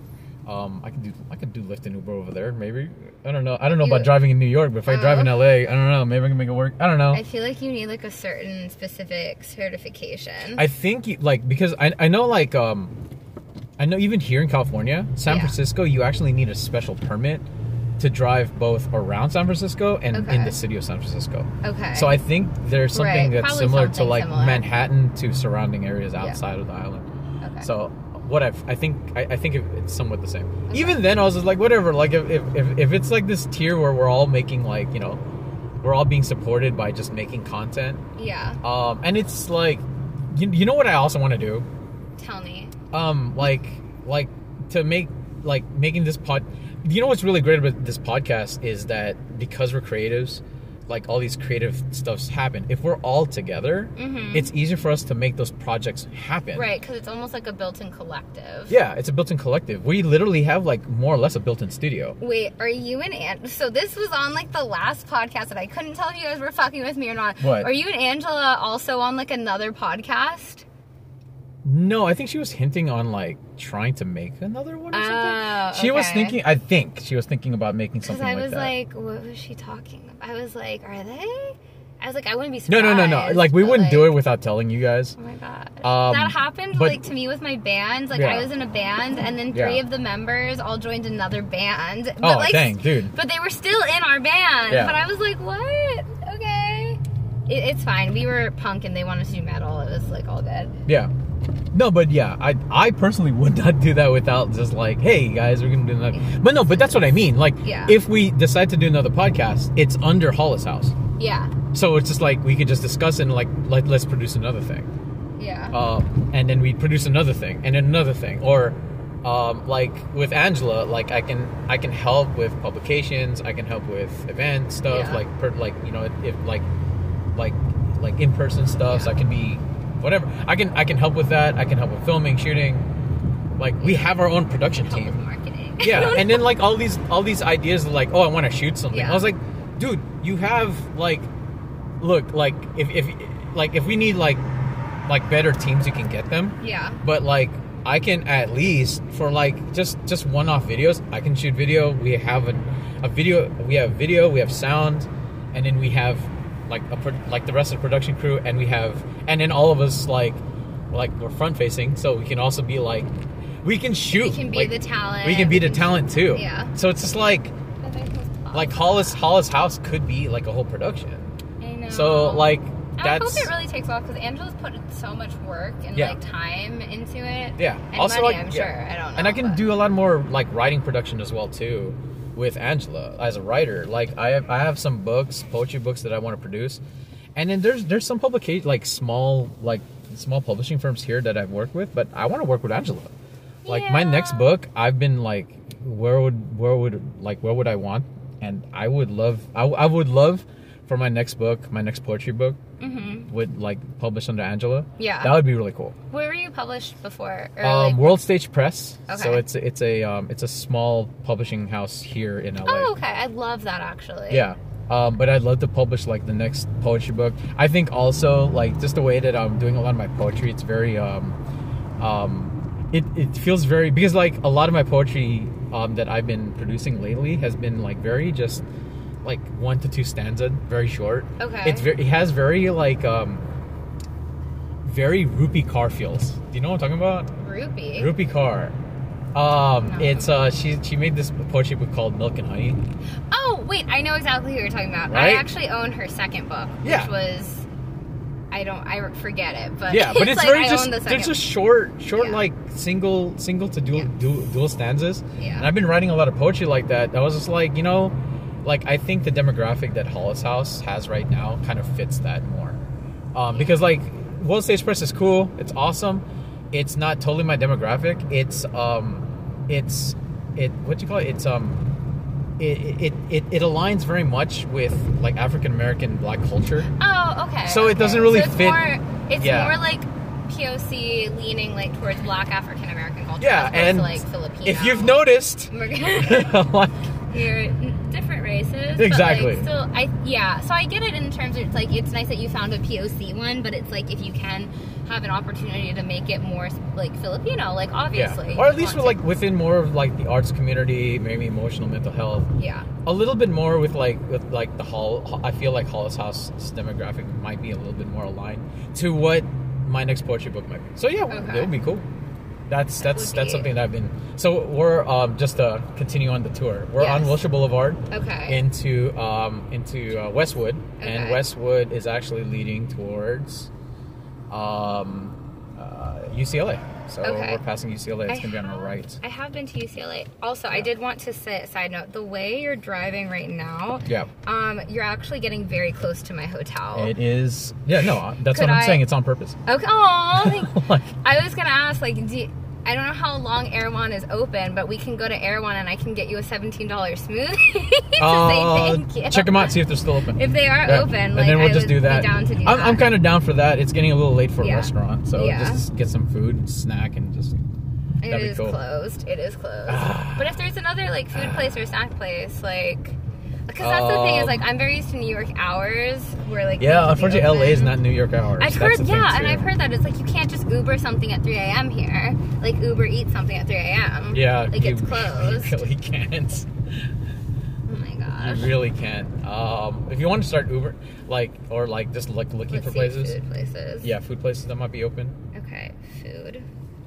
Speaker 2: Um, I can do I can do Lyft and Uber over there. Maybe I don't know. I don't know
Speaker 1: You-
Speaker 2: about driving in New York, but if I drive in
Speaker 1: Oh.
Speaker 2: L A, I don't know. Maybe I can make it work. I don't know.
Speaker 1: I feel like you need like a certain specific certification.
Speaker 2: I think you- like because I I know like um I know even here in California, San
Speaker 1: Yeah.
Speaker 2: Francisco, you actually need a special permit to drive both around San Francisco and
Speaker 1: Okay.
Speaker 2: in the city of San Francisco.
Speaker 1: okay.
Speaker 2: So I think there's something
Speaker 1: Right,
Speaker 2: that's
Speaker 1: probably
Speaker 2: similar to
Speaker 1: something
Speaker 2: like
Speaker 1: similar.
Speaker 2: Manhattan to surrounding areas outside of the island.
Speaker 1: Okay.
Speaker 2: So what I've, I think I, I think it's somewhat the same. Even then, I was just like, whatever. Like if, if if if it's like this tier where we're all making like you know, we're all being supported by just making content.
Speaker 1: yeah.
Speaker 2: Um, and it's like, you, you know what I also want to do?
Speaker 1: Tell me.
Speaker 2: Um, like like to make like making this pod. You know what's really great about this podcast is that because we're creatives, like all these creative stuffs happen. If we're all together,
Speaker 1: Mhm.
Speaker 2: it's easier for us to make those projects happen.
Speaker 1: Right, because it's almost like a built-in collective.
Speaker 2: Yeah, it's a built-in collective. We literally have like more or less a built-in studio.
Speaker 1: Wait, are you and An- so this was on like the last podcast that I couldn't tell if you guys were fucking with me or not.
Speaker 2: What?
Speaker 1: Are you and Angela also on like another podcast?
Speaker 2: No, I think she was hinting on like trying to make another one or something.
Speaker 1: Oh,
Speaker 2: She was
Speaker 1: okay.
Speaker 2: thinking. I think she was thinking about making
Speaker 1: Because
Speaker 2: something
Speaker 1: I
Speaker 2: like
Speaker 1: was
Speaker 2: that.
Speaker 1: like, what was she talking about? I was like, are they? I was like, I wouldn't be
Speaker 2: no,
Speaker 1: surprised.
Speaker 2: no, no, no. Like we
Speaker 1: but,
Speaker 2: wouldn't
Speaker 1: like,
Speaker 2: do it without telling you guys.
Speaker 1: Oh my god.
Speaker 2: Um,
Speaker 1: that happened
Speaker 2: but-
Speaker 1: like to me with my band. Like
Speaker 2: Yeah.
Speaker 1: I was in a band and then
Speaker 2: Yeah.
Speaker 1: three of the members all joined another band. But
Speaker 2: Oh,
Speaker 1: like,
Speaker 2: dang, dude.
Speaker 1: But they were still in our band.
Speaker 2: Yeah.
Speaker 1: But I was like, what? Okay. It, it's fine. We were punk and they wanted to do metal. It was like all good.
Speaker 2: Yeah. No, but yeah, I I personally would not do that without just like, hey guys, we're gonna do another. But no, but that's what I mean. Like,
Speaker 1: Yeah.
Speaker 2: if we decide to do another podcast, it's under Hollis House,
Speaker 1: Yeah.
Speaker 2: so it's just like we could just discuss it and like let let's produce another thing,
Speaker 1: Yeah.
Speaker 2: uh, and then we produce another thing and then another thing, or um, like with Angela, like I can I can help with publications, I can help with event stuff,
Speaker 1: Yeah.
Speaker 2: like per, like you know if like like like in person stuff. So I can be whatever. I can I can help with that. I can help with filming, shooting. Like we have our own production
Speaker 1: Help with
Speaker 2: team.
Speaker 1: marketing.
Speaker 2: Yeah, and then like all these all these ideas of like, oh, I want to shoot something.
Speaker 1: Yeah.
Speaker 2: I was like, dude, you have like, look, like if if like if we need like like better teams, you can get them.
Speaker 1: Yeah.
Speaker 2: But like I can at least for like just just one off videos, I can shoot video. We have a, a video. We have video. We have sound, and then we have like a pro- like the rest of the production crew, and we have and then all of us like like we're front facing, so we can also be like we can shoot.
Speaker 1: We can be
Speaker 2: like,
Speaker 1: the talent.
Speaker 2: We can be the talent too.
Speaker 1: Yeah.
Speaker 2: So it's just like like Hollis Hollis House could be like a whole production.
Speaker 1: I know.
Speaker 2: So like
Speaker 1: I
Speaker 2: that's
Speaker 1: hope it really takes off because Angela's put so much work and
Speaker 2: Yeah.
Speaker 1: like time into it.
Speaker 2: yeah.
Speaker 1: And
Speaker 2: also
Speaker 1: money,
Speaker 2: like
Speaker 1: I'm
Speaker 2: yeah.
Speaker 1: sure. I don't know.
Speaker 2: And I can
Speaker 1: but-
Speaker 2: do a lot more like writing production as well too with Angela as a writer. Like I have I have some books, poetry books that I want to produce. And then there's there's some publication like small like small publishing firms here that I've worked with, but I want to work with Angela. Like my
Speaker 1: Yeah.
Speaker 2: next book, I've been like where would where would like where would I want? And I would love I, I would love for my next book, my next poetry book
Speaker 1: Mm-hmm.
Speaker 2: would like publish under Angela.
Speaker 1: Yeah.
Speaker 2: That would be really cool.
Speaker 1: Where were you published before? Or,
Speaker 2: Um,
Speaker 1: like,
Speaker 2: World Stage Press.
Speaker 1: Okay.
Speaker 2: So it's it's a um, it's a small publishing house here in L A.
Speaker 1: Oh, okay. I love that actually.
Speaker 2: Yeah. Um, but I'd love to publish like the next poetry book. I think also like just the way that I'm doing a lot of my poetry, it's very um, um, it it feels very because like a lot of my poetry um, that I've been producing lately has been like very just like one to two stanza, very short.
Speaker 1: Okay.
Speaker 2: It's very it has very like um, very Rupi Kaur feels. Do you know what I'm talking about?
Speaker 1: Ruby.
Speaker 2: Rupi Kaur. Um,
Speaker 1: No.
Speaker 2: it's uh, she she made this poetry book called Milk and Honey.
Speaker 1: Oh, wait. I know exactly who you're talking about.
Speaker 2: Right?
Speaker 1: I actually own her second book,
Speaker 2: Yeah.
Speaker 1: which was. I don't. I forget it, but
Speaker 2: Yeah, but it's
Speaker 1: like
Speaker 2: very
Speaker 1: I
Speaker 2: just
Speaker 1: own the
Speaker 2: they're
Speaker 1: second.
Speaker 2: just short, short
Speaker 1: Yeah.
Speaker 2: like single, single to dual,
Speaker 1: Yeah.
Speaker 2: dual, dual stanzas.
Speaker 1: Yeah.
Speaker 2: And I've been writing a lot of poetry like that. I was just like, you know, like I think the demographic that Hollis House has right now kind of fits that more, um, because like World Stage Press is cool, it's awesome. It's not totally my demographic. It's um, it's it what do you call it? It's um. It, it, it, it aligns very much with like African American Black culture.
Speaker 1: Oh, okay.
Speaker 2: So it
Speaker 1: okay.
Speaker 2: doesn't really
Speaker 1: so it's
Speaker 2: fit-
Speaker 1: More, it's
Speaker 2: yeah.
Speaker 1: more like P O C leaning like towards Black African American culture.
Speaker 2: Yeah,
Speaker 1: as opposed
Speaker 2: and
Speaker 1: to, like Filipino.
Speaker 2: if you've noticed, like,
Speaker 1: you're different races.
Speaker 2: Exactly.
Speaker 1: But, like, still, I yeah. So I get it in terms of it's like it's nice that you found a P O C one, but it's like if you can have an opportunity to make it more like Filipino, like obviously,
Speaker 2: yeah, or at
Speaker 1: you
Speaker 2: least with
Speaker 1: want
Speaker 2: like within more of like the arts community, maybe emotional mental health.
Speaker 1: to. Yeah.
Speaker 2: A little bit more with like with like the hall. I feel like Hollis House's demographic might be a little bit more aligned to what my next poetry book might be. So yeah,
Speaker 1: Okay.
Speaker 2: it would be cool. That's
Speaker 1: That
Speaker 2: that's
Speaker 1: would
Speaker 2: that's
Speaker 1: be-
Speaker 2: something that I've been. So we're um, just to continue on the tour. We're on
Speaker 1: Yes.
Speaker 2: Wilshire Boulevard
Speaker 1: Okay.
Speaker 2: into um, into uh, Westwood, and
Speaker 1: Okay.
Speaker 2: Westwood is actually leading towards um, uh, U C L A. So
Speaker 1: Okay.
Speaker 2: we're passing U C L A. It's
Speaker 1: I
Speaker 2: gonna be on our
Speaker 1: have-
Speaker 2: right.
Speaker 1: I have been to U C L A. Also, I
Speaker 2: Yeah.
Speaker 1: did want to say, side note, the way you're driving right now,
Speaker 2: Yeah.
Speaker 1: um, you're actually getting very close to my hotel.
Speaker 2: It is. Yeah, no, that's
Speaker 1: Could
Speaker 2: what I'm
Speaker 1: I-
Speaker 2: saying. It's on purpose.
Speaker 1: Okay. Aw,
Speaker 2: Like,
Speaker 1: I was gonna ask, like, do you- I don't know how long Erewhon is open, but we can go to Erewhon and I can get you a seventeen dollar smoothie to
Speaker 2: uh,
Speaker 1: say thank you.
Speaker 2: check them out, see if they're still open.
Speaker 1: If they are
Speaker 2: Yeah.
Speaker 1: open,
Speaker 2: and
Speaker 1: like,
Speaker 2: then we'll
Speaker 1: I
Speaker 2: just
Speaker 1: would
Speaker 2: do that.
Speaker 1: be down to do
Speaker 2: I'm,
Speaker 1: that.
Speaker 2: I'm kind of down for that. It's getting a little late for
Speaker 1: Yeah.
Speaker 2: a restaurant, so
Speaker 1: Yeah.
Speaker 2: just get some food, snack, and just.
Speaker 1: It
Speaker 2: That'd be
Speaker 1: is
Speaker 2: cool.
Speaker 1: closed. It is closed.
Speaker 2: Ah.
Speaker 1: But if there's another like food place or snack place, like, because that's the thing is
Speaker 2: Um,
Speaker 1: like I'm very used to New York hours, where like
Speaker 2: Yeah,
Speaker 1: things would be
Speaker 2: unfortunately, L A is
Speaker 1: open.
Speaker 2: not New York hours.
Speaker 1: I've
Speaker 2: That's
Speaker 1: heard,
Speaker 2: the thing,
Speaker 1: yeah, and
Speaker 2: too.
Speaker 1: I've heard that it's like you can't just Uber something at three a m here, like Uber Eat something at three a m
Speaker 2: Yeah,
Speaker 1: like
Speaker 2: you,
Speaker 1: it's closed.
Speaker 2: You really can't.
Speaker 1: Oh my gosh.
Speaker 2: You really can't. Um, if you want to start Uber, like, or like just like looking
Speaker 1: Let's
Speaker 2: for
Speaker 1: see
Speaker 2: places,
Speaker 1: Food places.
Speaker 2: yeah, food places that might be open.
Speaker 1: Okay, food.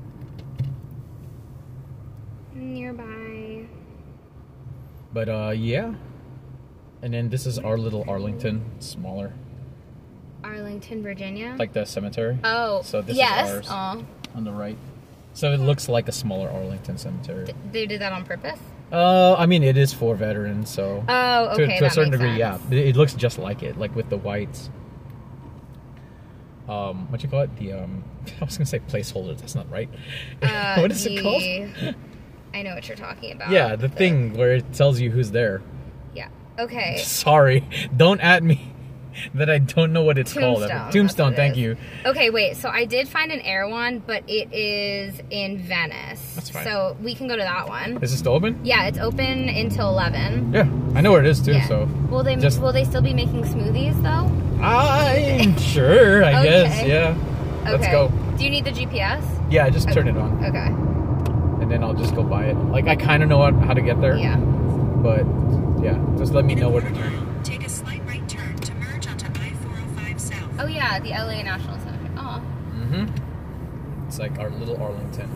Speaker 1: Nearby.
Speaker 2: But uh, yeah. And then this is our little Arlington, smaller,
Speaker 1: Arlington, Virginia.
Speaker 2: like the cemetery.
Speaker 1: oh,
Speaker 2: so this is
Speaker 1: yes.
Speaker 2: ours.
Speaker 1: Oh,
Speaker 2: On the right. So it looks like a smaller Arlington cemetery.
Speaker 1: they did that on purpose.
Speaker 2: Uh, I mean, it is for veterans, so
Speaker 1: Oh,
Speaker 2: to,
Speaker 1: okay.
Speaker 2: to a
Speaker 1: that
Speaker 2: certain
Speaker 1: makes
Speaker 2: degree,
Speaker 1: sense.
Speaker 2: yeah, it, it looks just like it, like with the whites. Um, what you call it? The um, I was gonna say placeholders. That's not right.
Speaker 1: Uh,
Speaker 2: what is it called?
Speaker 1: the- I know what you're talking about.
Speaker 2: Yeah, the thing where it tells you who's there.
Speaker 1: Yeah. Okay.
Speaker 2: Sorry, don't at me that I don't know what it's called.
Speaker 1: Tombstone,
Speaker 2: Tombstone.
Speaker 1: that's what it
Speaker 2: Thank
Speaker 1: is.
Speaker 2: you.
Speaker 1: Okay, wait. So I did find an Erewhon, but it is in Venice.
Speaker 2: That's fine.
Speaker 1: So we can go to that one.
Speaker 2: Is it still open?
Speaker 1: Yeah, it's open until eleven.
Speaker 2: Yeah, I know where it is too.
Speaker 1: Yeah.
Speaker 2: So
Speaker 1: Will they
Speaker 2: just-
Speaker 1: will they still be making smoothies though?
Speaker 2: I'm sure. I
Speaker 1: Okay.
Speaker 2: guess. Yeah. Let's
Speaker 1: Okay.
Speaker 2: go.
Speaker 1: Do you need the G P S?
Speaker 2: Yeah, just turn it on,
Speaker 1: Okay.
Speaker 2: and then I'll just go buy it. Like I kind of know how how to get there.
Speaker 1: Yeah.
Speaker 2: But yeah, just let me know where to turn.
Speaker 3: Take a slight right turn to merge onto I
Speaker 1: Oh yeah, the L A National Cemetery. Oh.
Speaker 2: Mm-hmm. It's like our little Arlington.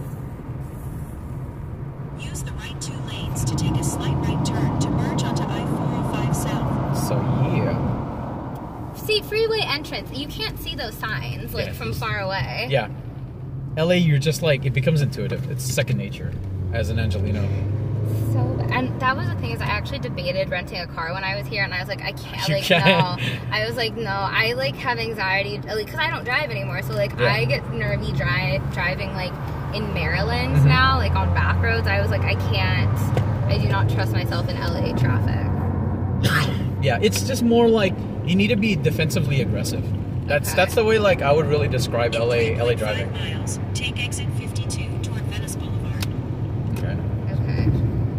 Speaker 3: Use the right two lanes to take a slight right turn to merge onto I four oh five South.
Speaker 2: So yeah.
Speaker 1: See, freeway entrance. You can't see those signs like
Speaker 2: Yeah,
Speaker 1: from
Speaker 2: it's-
Speaker 1: far away.
Speaker 2: Yeah. L A, you're just like, it becomes intuitive. It's second nature as an Angelino.
Speaker 1: So, and that was the thing is I actually debated renting a car when I was here, and I was like, I can't,
Speaker 2: You
Speaker 1: like,
Speaker 2: can't.
Speaker 1: no. I was like, no, I like have anxiety, like, because I don't drive anymore. So like,
Speaker 2: Yeah.
Speaker 1: I get nervy drive driving like in Maryland
Speaker 2: Mhm.
Speaker 1: now, like on back roads. I was like, I can't. I do not trust myself in L A traffic.
Speaker 2: Yeah, it's just more like you need to be defensively aggressive. That's
Speaker 1: Okay.
Speaker 2: that's the way like I would really describe L A L A
Speaker 3: Five
Speaker 2: driving.
Speaker 3: miles. Take exit fifty-two toward Venice Boulevard.
Speaker 2: Okay.
Speaker 1: Okay.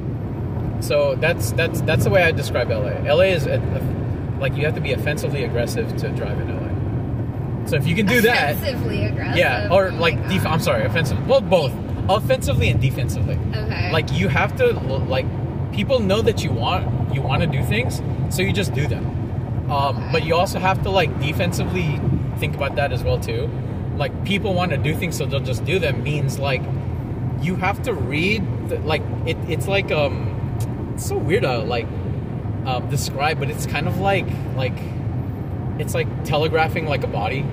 Speaker 2: So that's that's that's the way I describe L A. L A is a, a, like you have to be offensively aggressive to drive in L A. So if you can do that,
Speaker 1: Offensively aggressive.
Speaker 2: yeah, or
Speaker 1: Oh my
Speaker 2: like def-
Speaker 1: God.
Speaker 2: I'm sorry, offensive. Well, both offensively and defensively.
Speaker 1: Okay.
Speaker 2: Like you have to like people know that you want you want to do things, so you just do them. Um,
Speaker 1: Okay.
Speaker 2: But you also have to like defensively think about that as well too. Like people want to do things, so they'll just do them. Means like you have to read the, like it, it's like um it's so weird to like um, describe, but it's kind of like like it's like telegraphing like a body.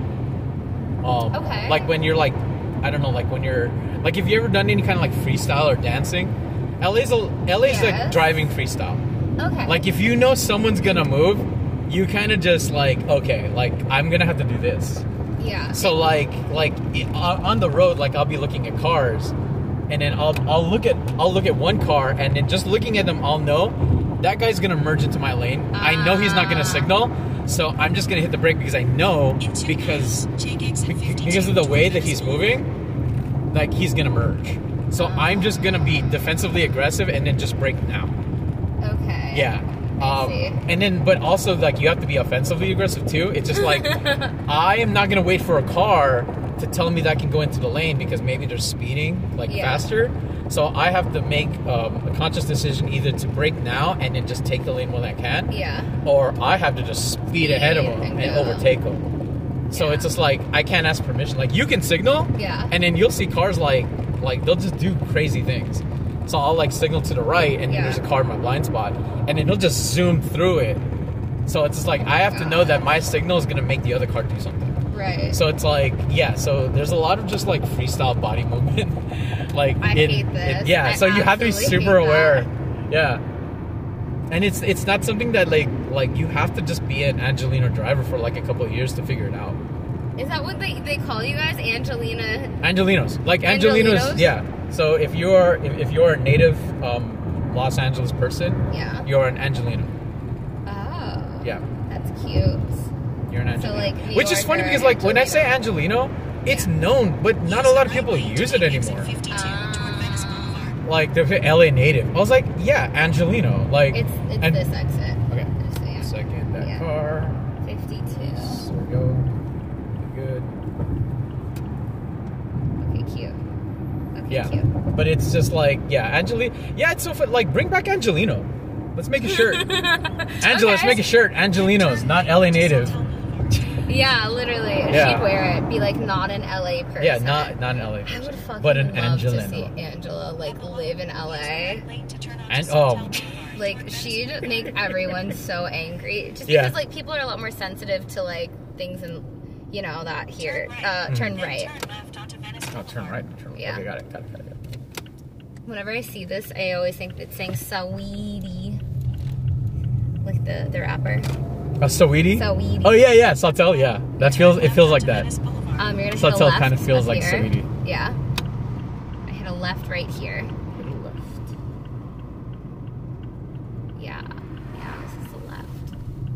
Speaker 2: Um,
Speaker 1: Okay.
Speaker 2: Like when you're like I don't know, like when you're like if you ever done any kind of like freestyle or dancing, L A's a, L A's like
Speaker 1: Yes.
Speaker 2: driving freestyle.
Speaker 1: Okay.
Speaker 2: Like if you know someone's gonna move, you kind of just like okay, like I'm gonna have to do this.
Speaker 1: yeah.
Speaker 2: So like like i- on on the road, like I'll be looking at cars, and then I'll I'll look at I'll look at one car, and then just looking at them, I'll know that guy's gonna merge into my lane. I know he's not gonna
Speaker 1: Ah.
Speaker 2: signal, so I'm just gonna hit the brake because I know
Speaker 3: In two
Speaker 2: because
Speaker 3: miles, take exit
Speaker 2: be-
Speaker 3: fifty-two
Speaker 2: because of the
Speaker 3: toward
Speaker 2: way that
Speaker 3: Venice
Speaker 2: he's
Speaker 3: Boulevard.
Speaker 2: moving, like he's gonna merge. So I'm just gonna be defensively aggressive and then just brake now.
Speaker 1: Okay.
Speaker 2: Yeah.
Speaker 1: I
Speaker 2: Um,
Speaker 1: see.
Speaker 2: and then, but also, like, you have to be offensively aggressive too. It's just like, I am not going to wait for a car to tell me that I can go into the lane because maybe they're speeding, like,
Speaker 1: Yeah.
Speaker 2: faster. So I have to make um, a conscious decision either to brake now and then just take the lane when I can,
Speaker 1: Yeah.
Speaker 2: or I have to just speed ahead of them
Speaker 1: And
Speaker 2: and
Speaker 1: go.
Speaker 2: overtake them. So
Speaker 1: Yeah.
Speaker 2: it's just like, I can't ask permission. Like, you can signal,
Speaker 1: Yeah.
Speaker 2: and then you'll see cars like, like, they'll just do crazy things. So I'll like signal to the right, and
Speaker 1: Yeah.
Speaker 2: there's a car in my blind spot, and then he'll just zoom through it. So it's just like I have to know that my signal is gonna make the other car do something.
Speaker 1: Right.
Speaker 2: So it's like yeah. So there's a lot of just like freestyle body movement. like
Speaker 1: I
Speaker 2: it-
Speaker 1: hate this.
Speaker 2: it- yeah.
Speaker 1: I
Speaker 2: so you have to be
Speaker 1: absolutely
Speaker 2: super
Speaker 1: hate
Speaker 2: aware.
Speaker 1: that.
Speaker 2: Yeah. And it's it's not something that like like you have to just be an Angelino driver for like a couple of years to figure it out.
Speaker 1: Is that what they, they call you guys? Angelina?
Speaker 2: Angelinos, like Angelinos,
Speaker 1: Angelinos?
Speaker 2: yeah. So if you're if, if you're a native um, Los Angeles person,
Speaker 1: Yeah.
Speaker 2: you're an Angelino.
Speaker 1: Oh.
Speaker 2: Yeah,
Speaker 1: That's cute.
Speaker 2: you're an Angelino.
Speaker 1: So, like, New
Speaker 2: Which is funny
Speaker 1: Yorker
Speaker 2: because like when I say
Speaker 1: Angelino.
Speaker 2: Angelino, it's
Speaker 1: Yeah.
Speaker 2: known, but not a lot of people use it anymore. Like the L A native, I was like, yeah, Angelino. Like
Speaker 1: It's it's
Speaker 2: and-
Speaker 1: this exit.
Speaker 2: Okay,
Speaker 1: Just so you know.
Speaker 2: second that
Speaker 1: Yeah.
Speaker 2: car.
Speaker 1: fifty-two.
Speaker 2: There we go. Good.
Speaker 1: Okay, cute. Okay,
Speaker 2: Yeah,
Speaker 1: cute.
Speaker 2: but it's just like yeah, Angelino. Yeah, it's so fun. Like bring back Angelino. Let's make a shirt. Angela, let's
Speaker 1: Okay.
Speaker 2: make a shirt. Angelinos, not L A native.
Speaker 1: Yeah, literally.
Speaker 2: Yeah.
Speaker 1: She'd wear it. Be like not an L A person.
Speaker 2: Yeah, not not an L A
Speaker 1: I
Speaker 2: person,
Speaker 1: would fucking
Speaker 2: but an
Speaker 1: love to see
Speaker 2: Angelino.
Speaker 1: Angela like live in L A.
Speaker 2: And oh,
Speaker 1: Like she'd make everyone so angry. Just
Speaker 2: Yeah.
Speaker 1: because like people are a lot more sensitive to like things and you know that here. Uh, turn right.
Speaker 2: oh, turn right. Turn,
Speaker 1: Yeah.
Speaker 2: Okay, got it, got it, got it.
Speaker 1: Whenever I see this, I always think it's saying Saweetie. Like the, the rapper.
Speaker 2: Oh, Saweetie?
Speaker 1: Saweetie.
Speaker 2: Oh yeah, yeah, Sawtelle, yeah. That feels it feels like that.
Speaker 1: Um, you're gonna hit
Speaker 2: Sawtelle
Speaker 1: a left
Speaker 2: kinda feels
Speaker 1: up
Speaker 2: like
Speaker 1: here.
Speaker 2: Saweetie.
Speaker 1: Yeah. I hit a left right here.
Speaker 2: Little left.
Speaker 1: Yeah. Yeah, this is the left.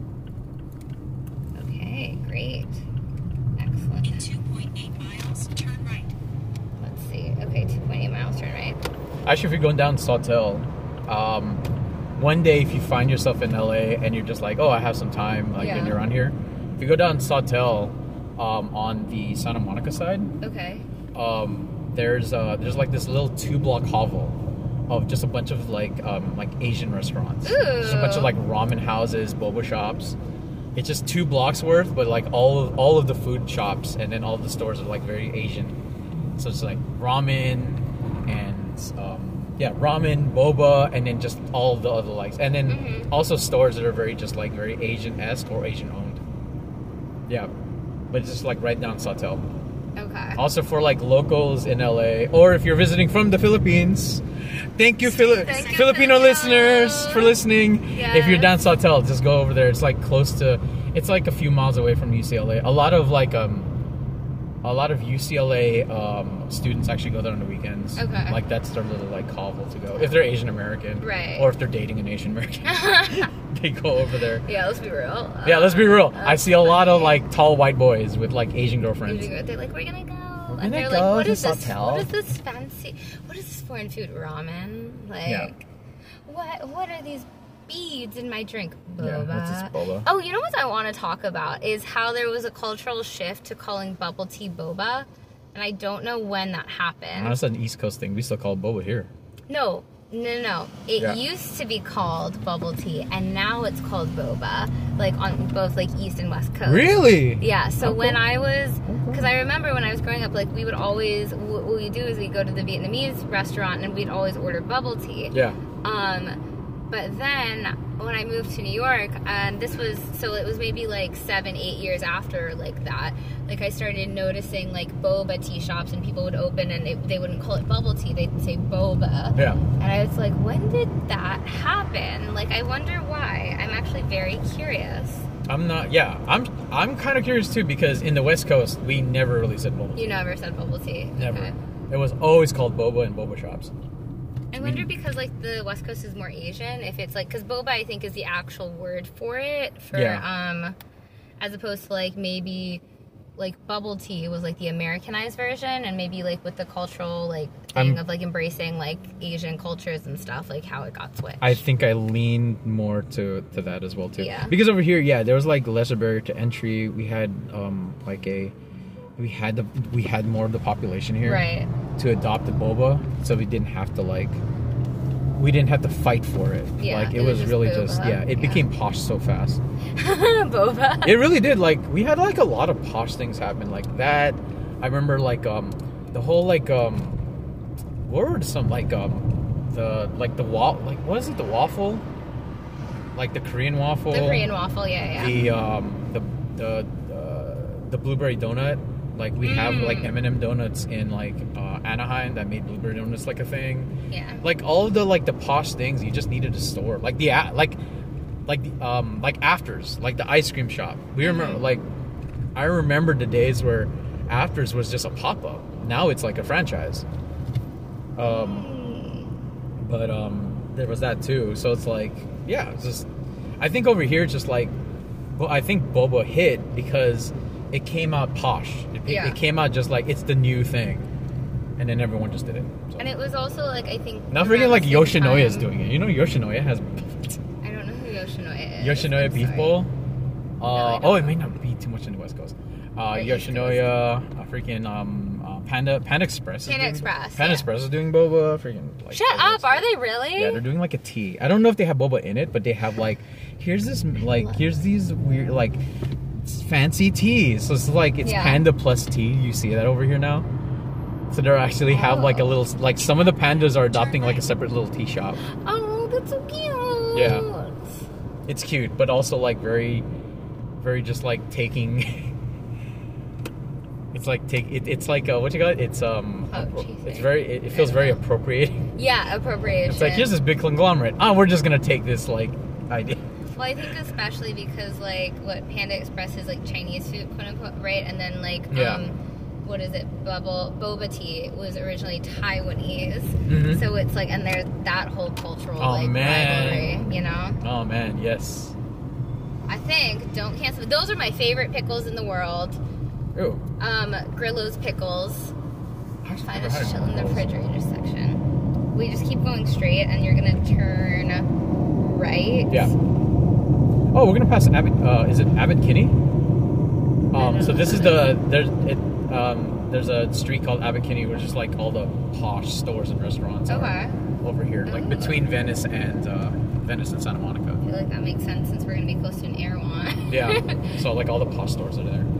Speaker 1: Okay, great. Excellent.
Speaker 3: In two point eight miles, turn right.
Speaker 1: Let's see. Okay, two point eight miles, turn right.
Speaker 2: Actually, if you're going down Sawtelle, um, one day if you find yourself in L A and you're just like, oh, I have some time, like
Speaker 1: Yeah.
Speaker 2: when you're around here, if you go down Sawtelle um, on the Santa Monica side,
Speaker 1: Okay.
Speaker 2: um, there's uh, there's like this little two block hovel of just a bunch of like um, like Asian restaurants.
Speaker 1: Ooh.
Speaker 2: Just a bunch of like ramen houses, boba shops. it's just two blocks worth, but like all of all of the food shops and then all the stores are like very Asian. So it's like ramen and um, yeah, ramen, boba, and then just all the other likes, and then mm-hmm. also stores that are very just like very Asian-esque or Asian owned. Yeah, but it's just like right down Sawtelle.
Speaker 1: Okay.
Speaker 2: Also for like locals in L A, or if you're visiting from the Philippines, thank you, Fili-
Speaker 1: thank you
Speaker 2: Filipino
Speaker 1: Filipino.
Speaker 2: listeners, for listening.
Speaker 1: Yes.
Speaker 2: If you're down Sawtelle, just go over there. It's like close to, it's like a few miles away from U C L A. A lot of like um, a lot of U C L A um students actually go there on the weekends.
Speaker 1: Okay.
Speaker 2: Like that's their little like hovel to go if they're Asian American,
Speaker 1: right?
Speaker 2: Or if they're dating an Asian American, they go over there.
Speaker 1: Yeah, let's be real.
Speaker 2: Yeah, let's be real.
Speaker 1: Uh,
Speaker 2: I see a lot of like tall white boys with like Asian girlfriends.
Speaker 1: They're like, we're gonna go.
Speaker 2: We're
Speaker 1: and
Speaker 2: gonna
Speaker 1: they're
Speaker 2: go
Speaker 1: like, what
Speaker 2: to
Speaker 1: is this?
Speaker 2: Sawtelle.
Speaker 1: What is this fancy? What is this foreign food? Ramen? Like,
Speaker 2: Yeah.
Speaker 1: what? What are these beads in my drink?
Speaker 2: Yeah,
Speaker 1: Boba.
Speaker 2: what's this boba?
Speaker 1: Oh, you know what I want to talk about is how there was a cultural shift to calling bubble tea boba, and I don't know when that happened.
Speaker 2: That's an East Coast thing. We still call it boba here.
Speaker 1: No, no, no, no. It
Speaker 2: Yeah.
Speaker 1: used to be called bubble tea, and now it's called boba, like on both like East and West Coast.
Speaker 2: Really?
Speaker 1: Yeah. So
Speaker 2: Okay.
Speaker 1: when I was, because I remember when I was growing up, like we would always, what we do is we go to the Vietnamese restaurant and we'd always order bubble tea.
Speaker 2: Yeah.
Speaker 1: Um, but then when I moved to New York, and this was, so it was maybe like seven, eight years after like that, like I started noticing like boba tea shops, and people would open and it, they wouldn't call it bubble tea, they'd say boba.
Speaker 2: Yeah.
Speaker 1: And I was like, when did that happen? Like, I wonder why. I'm actually very curious.
Speaker 2: I'm not. Yeah. I'm. I'm kind of curious too because in the West Coast we never really said boba.
Speaker 1: You never said bubble tea.
Speaker 2: Never.
Speaker 1: Okay.
Speaker 2: It was always called boba in boba shops.
Speaker 1: I wonder because like the West Coast is more Asian, if it's like, because boba I think is the actual word for it, for
Speaker 2: Yeah.
Speaker 1: um, as opposed to like maybe like bubble tea was like the Americanized version, and maybe like with the cultural like thing
Speaker 2: I'm-
Speaker 1: of like embracing like Asian cultures and stuff, like how it got switched.
Speaker 2: I think I lean more to, to that as well too.
Speaker 1: Yeah.
Speaker 2: Because over here, yeah, there was like lesser barrier to entry. We had um like a, we had the we had more of the population here
Speaker 1: Right.
Speaker 2: to adopt the boba, so we didn't have to like, we didn't have to fight for it.
Speaker 1: Yeah,
Speaker 2: Like it,
Speaker 1: it was
Speaker 2: was,
Speaker 1: just
Speaker 2: really
Speaker 1: boba.
Speaker 2: just yeah, it
Speaker 1: Yeah.
Speaker 2: became posh so fast.
Speaker 1: boba.
Speaker 2: It really did. Like we had like a lot of posh things happen like that. I remember like um the whole like um what were some like um the like the wa- like what is it the waffle, like the Korean waffle,
Speaker 1: The Korean waffle, yeah, yeah.
Speaker 2: the um the the uh, the blueberry donut. Like we have like
Speaker 1: Mm.
Speaker 2: M and M donuts in like uh, Anaheim that made blueberry donuts like a thing.
Speaker 1: Yeah.
Speaker 2: Like all of the like the posh things you just needed to store. Like the a- like like the, um like Afters, like the ice cream shop. We remember
Speaker 1: Mhm.
Speaker 2: like I remember the days where Afters was just a pop up. Now it's like a franchise. Um, but um, there was that too. So it's like yeah, it's just I think over here it's just like well, I think boba hit because it came out posh. It,
Speaker 1: Yeah.
Speaker 2: it came out just like it's the new thing, and then everyone just did it. So.
Speaker 1: And it was also like, I think
Speaker 2: Not
Speaker 1: around
Speaker 2: forgetting like
Speaker 1: the same
Speaker 2: Yoshinoya is
Speaker 1: time-
Speaker 2: doing it. You know Yoshinoya has
Speaker 1: I don't know who Yoshinoya is.
Speaker 2: Yoshinoya
Speaker 1: I'm
Speaker 2: beef
Speaker 1: sorry.
Speaker 2: bowl. Uh,
Speaker 1: I
Speaker 2: oh, it
Speaker 1: don't.
Speaker 2: may not be too much in the West Coast. Uh,
Speaker 1: Right, East
Speaker 2: Yoshinoya, uh, freaking um, uh, Panda Panda Express. is
Speaker 1: Panda
Speaker 2: doing-
Speaker 1: Express,
Speaker 2: Panda
Speaker 1: yeah.
Speaker 2: Express is doing boba. Freaking like.
Speaker 1: Shut up! Are they really?
Speaker 2: Yeah, they're doing like a tea. I don't know if they have boba in it, but they have like, here's this like here's these weird like fancy teas. So it's like it's
Speaker 1: Yeah.
Speaker 2: Panda plus tea. You see that over here now. So they actually have like a little like some of the pandas are adopting like a separate little tea shop.
Speaker 1: Oh, that's so cute.
Speaker 2: Yeah. It's cute, but also like very, very just like taking. It's like take it, it's like uh, what you got? It's um,
Speaker 1: Oh,
Speaker 2: appro-
Speaker 1: geez,
Speaker 2: it's
Speaker 1: I-
Speaker 2: very. It, it feels
Speaker 1: I
Speaker 2: very
Speaker 1: don't know.
Speaker 2: appropriating.
Speaker 1: Yeah, appropriation.
Speaker 2: It's like here's this big conglomerate. Ah, we're just gonna take this like idea.
Speaker 1: Well, I think especially because like what Panda Express is like Chinese food, quote unquote, right? And then like
Speaker 2: Yeah.
Speaker 1: um, what is it? Bubble boba tea was originally Taiwanese,
Speaker 2: Mhm.
Speaker 1: so it's like, and there's that whole cultural
Speaker 2: Oh,
Speaker 1: like
Speaker 2: man.
Speaker 1: rivalry, you know.
Speaker 2: Oh man, yes.
Speaker 1: I think don't cancel. Those are my favorite pickles in the world.
Speaker 2: Ooh.
Speaker 1: Um, Grillo's pickles.
Speaker 2: I just
Speaker 1: Find
Speaker 2: never
Speaker 1: us
Speaker 2: had
Speaker 1: chill in the
Speaker 2: those.
Speaker 1: refrigerator section. We just keep going straight, and you're gonna turn right.
Speaker 2: Yeah. Oh, we're gonna pass Abbott. Uh, is it Abbott Kinney? Um, so this is the there's it. Um, there's a street called Abercrombie, which is like all the posh stores and restaurants
Speaker 1: Okay.
Speaker 2: are over here, like
Speaker 1: Ooh.
Speaker 2: between Venice and uh, Venice and Santa Monica.
Speaker 1: I feel like that makes sense since we're gonna be close to an Erewhon.
Speaker 2: Yeah, so like all the posh stores are there.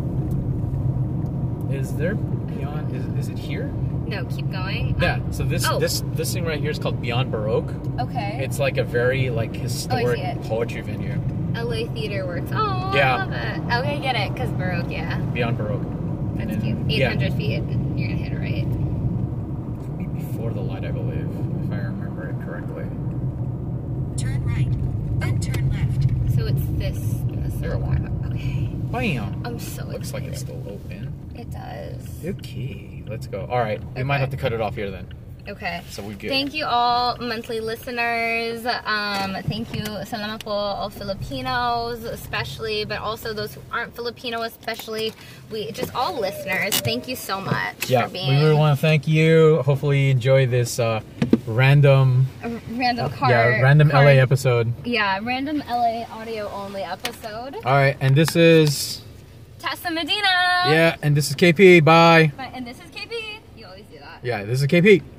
Speaker 2: Is there beyond? Is, is it here?
Speaker 1: No, keep going.
Speaker 2: Yeah. So this
Speaker 1: Oh.
Speaker 2: this this thing right here is called Beyond Baroque.
Speaker 1: Okay.
Speaker 2: It's like a very like historic
Speaker 1: it.
Speaker 2: poetry venue.
Speaker 1: L A Theater Works. Oh,
Speaker 2: Yeah.
Speaker 1: I love it. Okay, I get it. Cause Baroque, yeah.
Speaker 2: Beyond Baroque.
Speaker 1: That's
Speaker 2: And
Speaker 1: cute.
Speaker 2: then-
Speaker 1: eight
Speaker 2: yeah.
Speaker 1: hundred feet. You're gonna hit it right.
Speaker 2: Before the light, I believe, if I remember it correctly.
Speaker 3: Turn right, then turn left.
Speaker 1: So it's this. this
Speaker 2: There
Speaker 1: little
Speaker 2: we go.
Speaker 1: part. Okay.
Speaker 2: Bam!
Speaker 1: I'm so
Speaker 2: Looks like
Speaker 1: excited.
Speaker 2: it's still open.
Speaker 1: It does.
Speaker 2: Okay, let's go. All right, we might
Speaker 1: Okay.
Speaker 2: have to cut it off here then.
Speaker 1: Okay.
Speaker 2: So we good.
Speaker 1: Thank you all monthly listeners. Um, thank you, salamat po all Filipinos, especially, but also those who aren't Filipino, especially. We just all listeners. Thank you so much
Speaker 2: Yeah,
Speaker 1: for being
Speaker 2: we really want to thank you. Hopefully, you enjoy this uh, random,
Speaker 1: a random card.
Speaker 2: yeah, random
Speaker 1: card,
Speaker 2: L A episode.
Speaker 1: Yeah, random L A audio only episode.
Speaker 2: All right, and this is
Speaker 1: Tessa Medina.
Speaker 2: yeah, and this is K P. Bye.
Speaker 1: And this is K P. You always do that.
Speaker 2: Yeah, this is K P.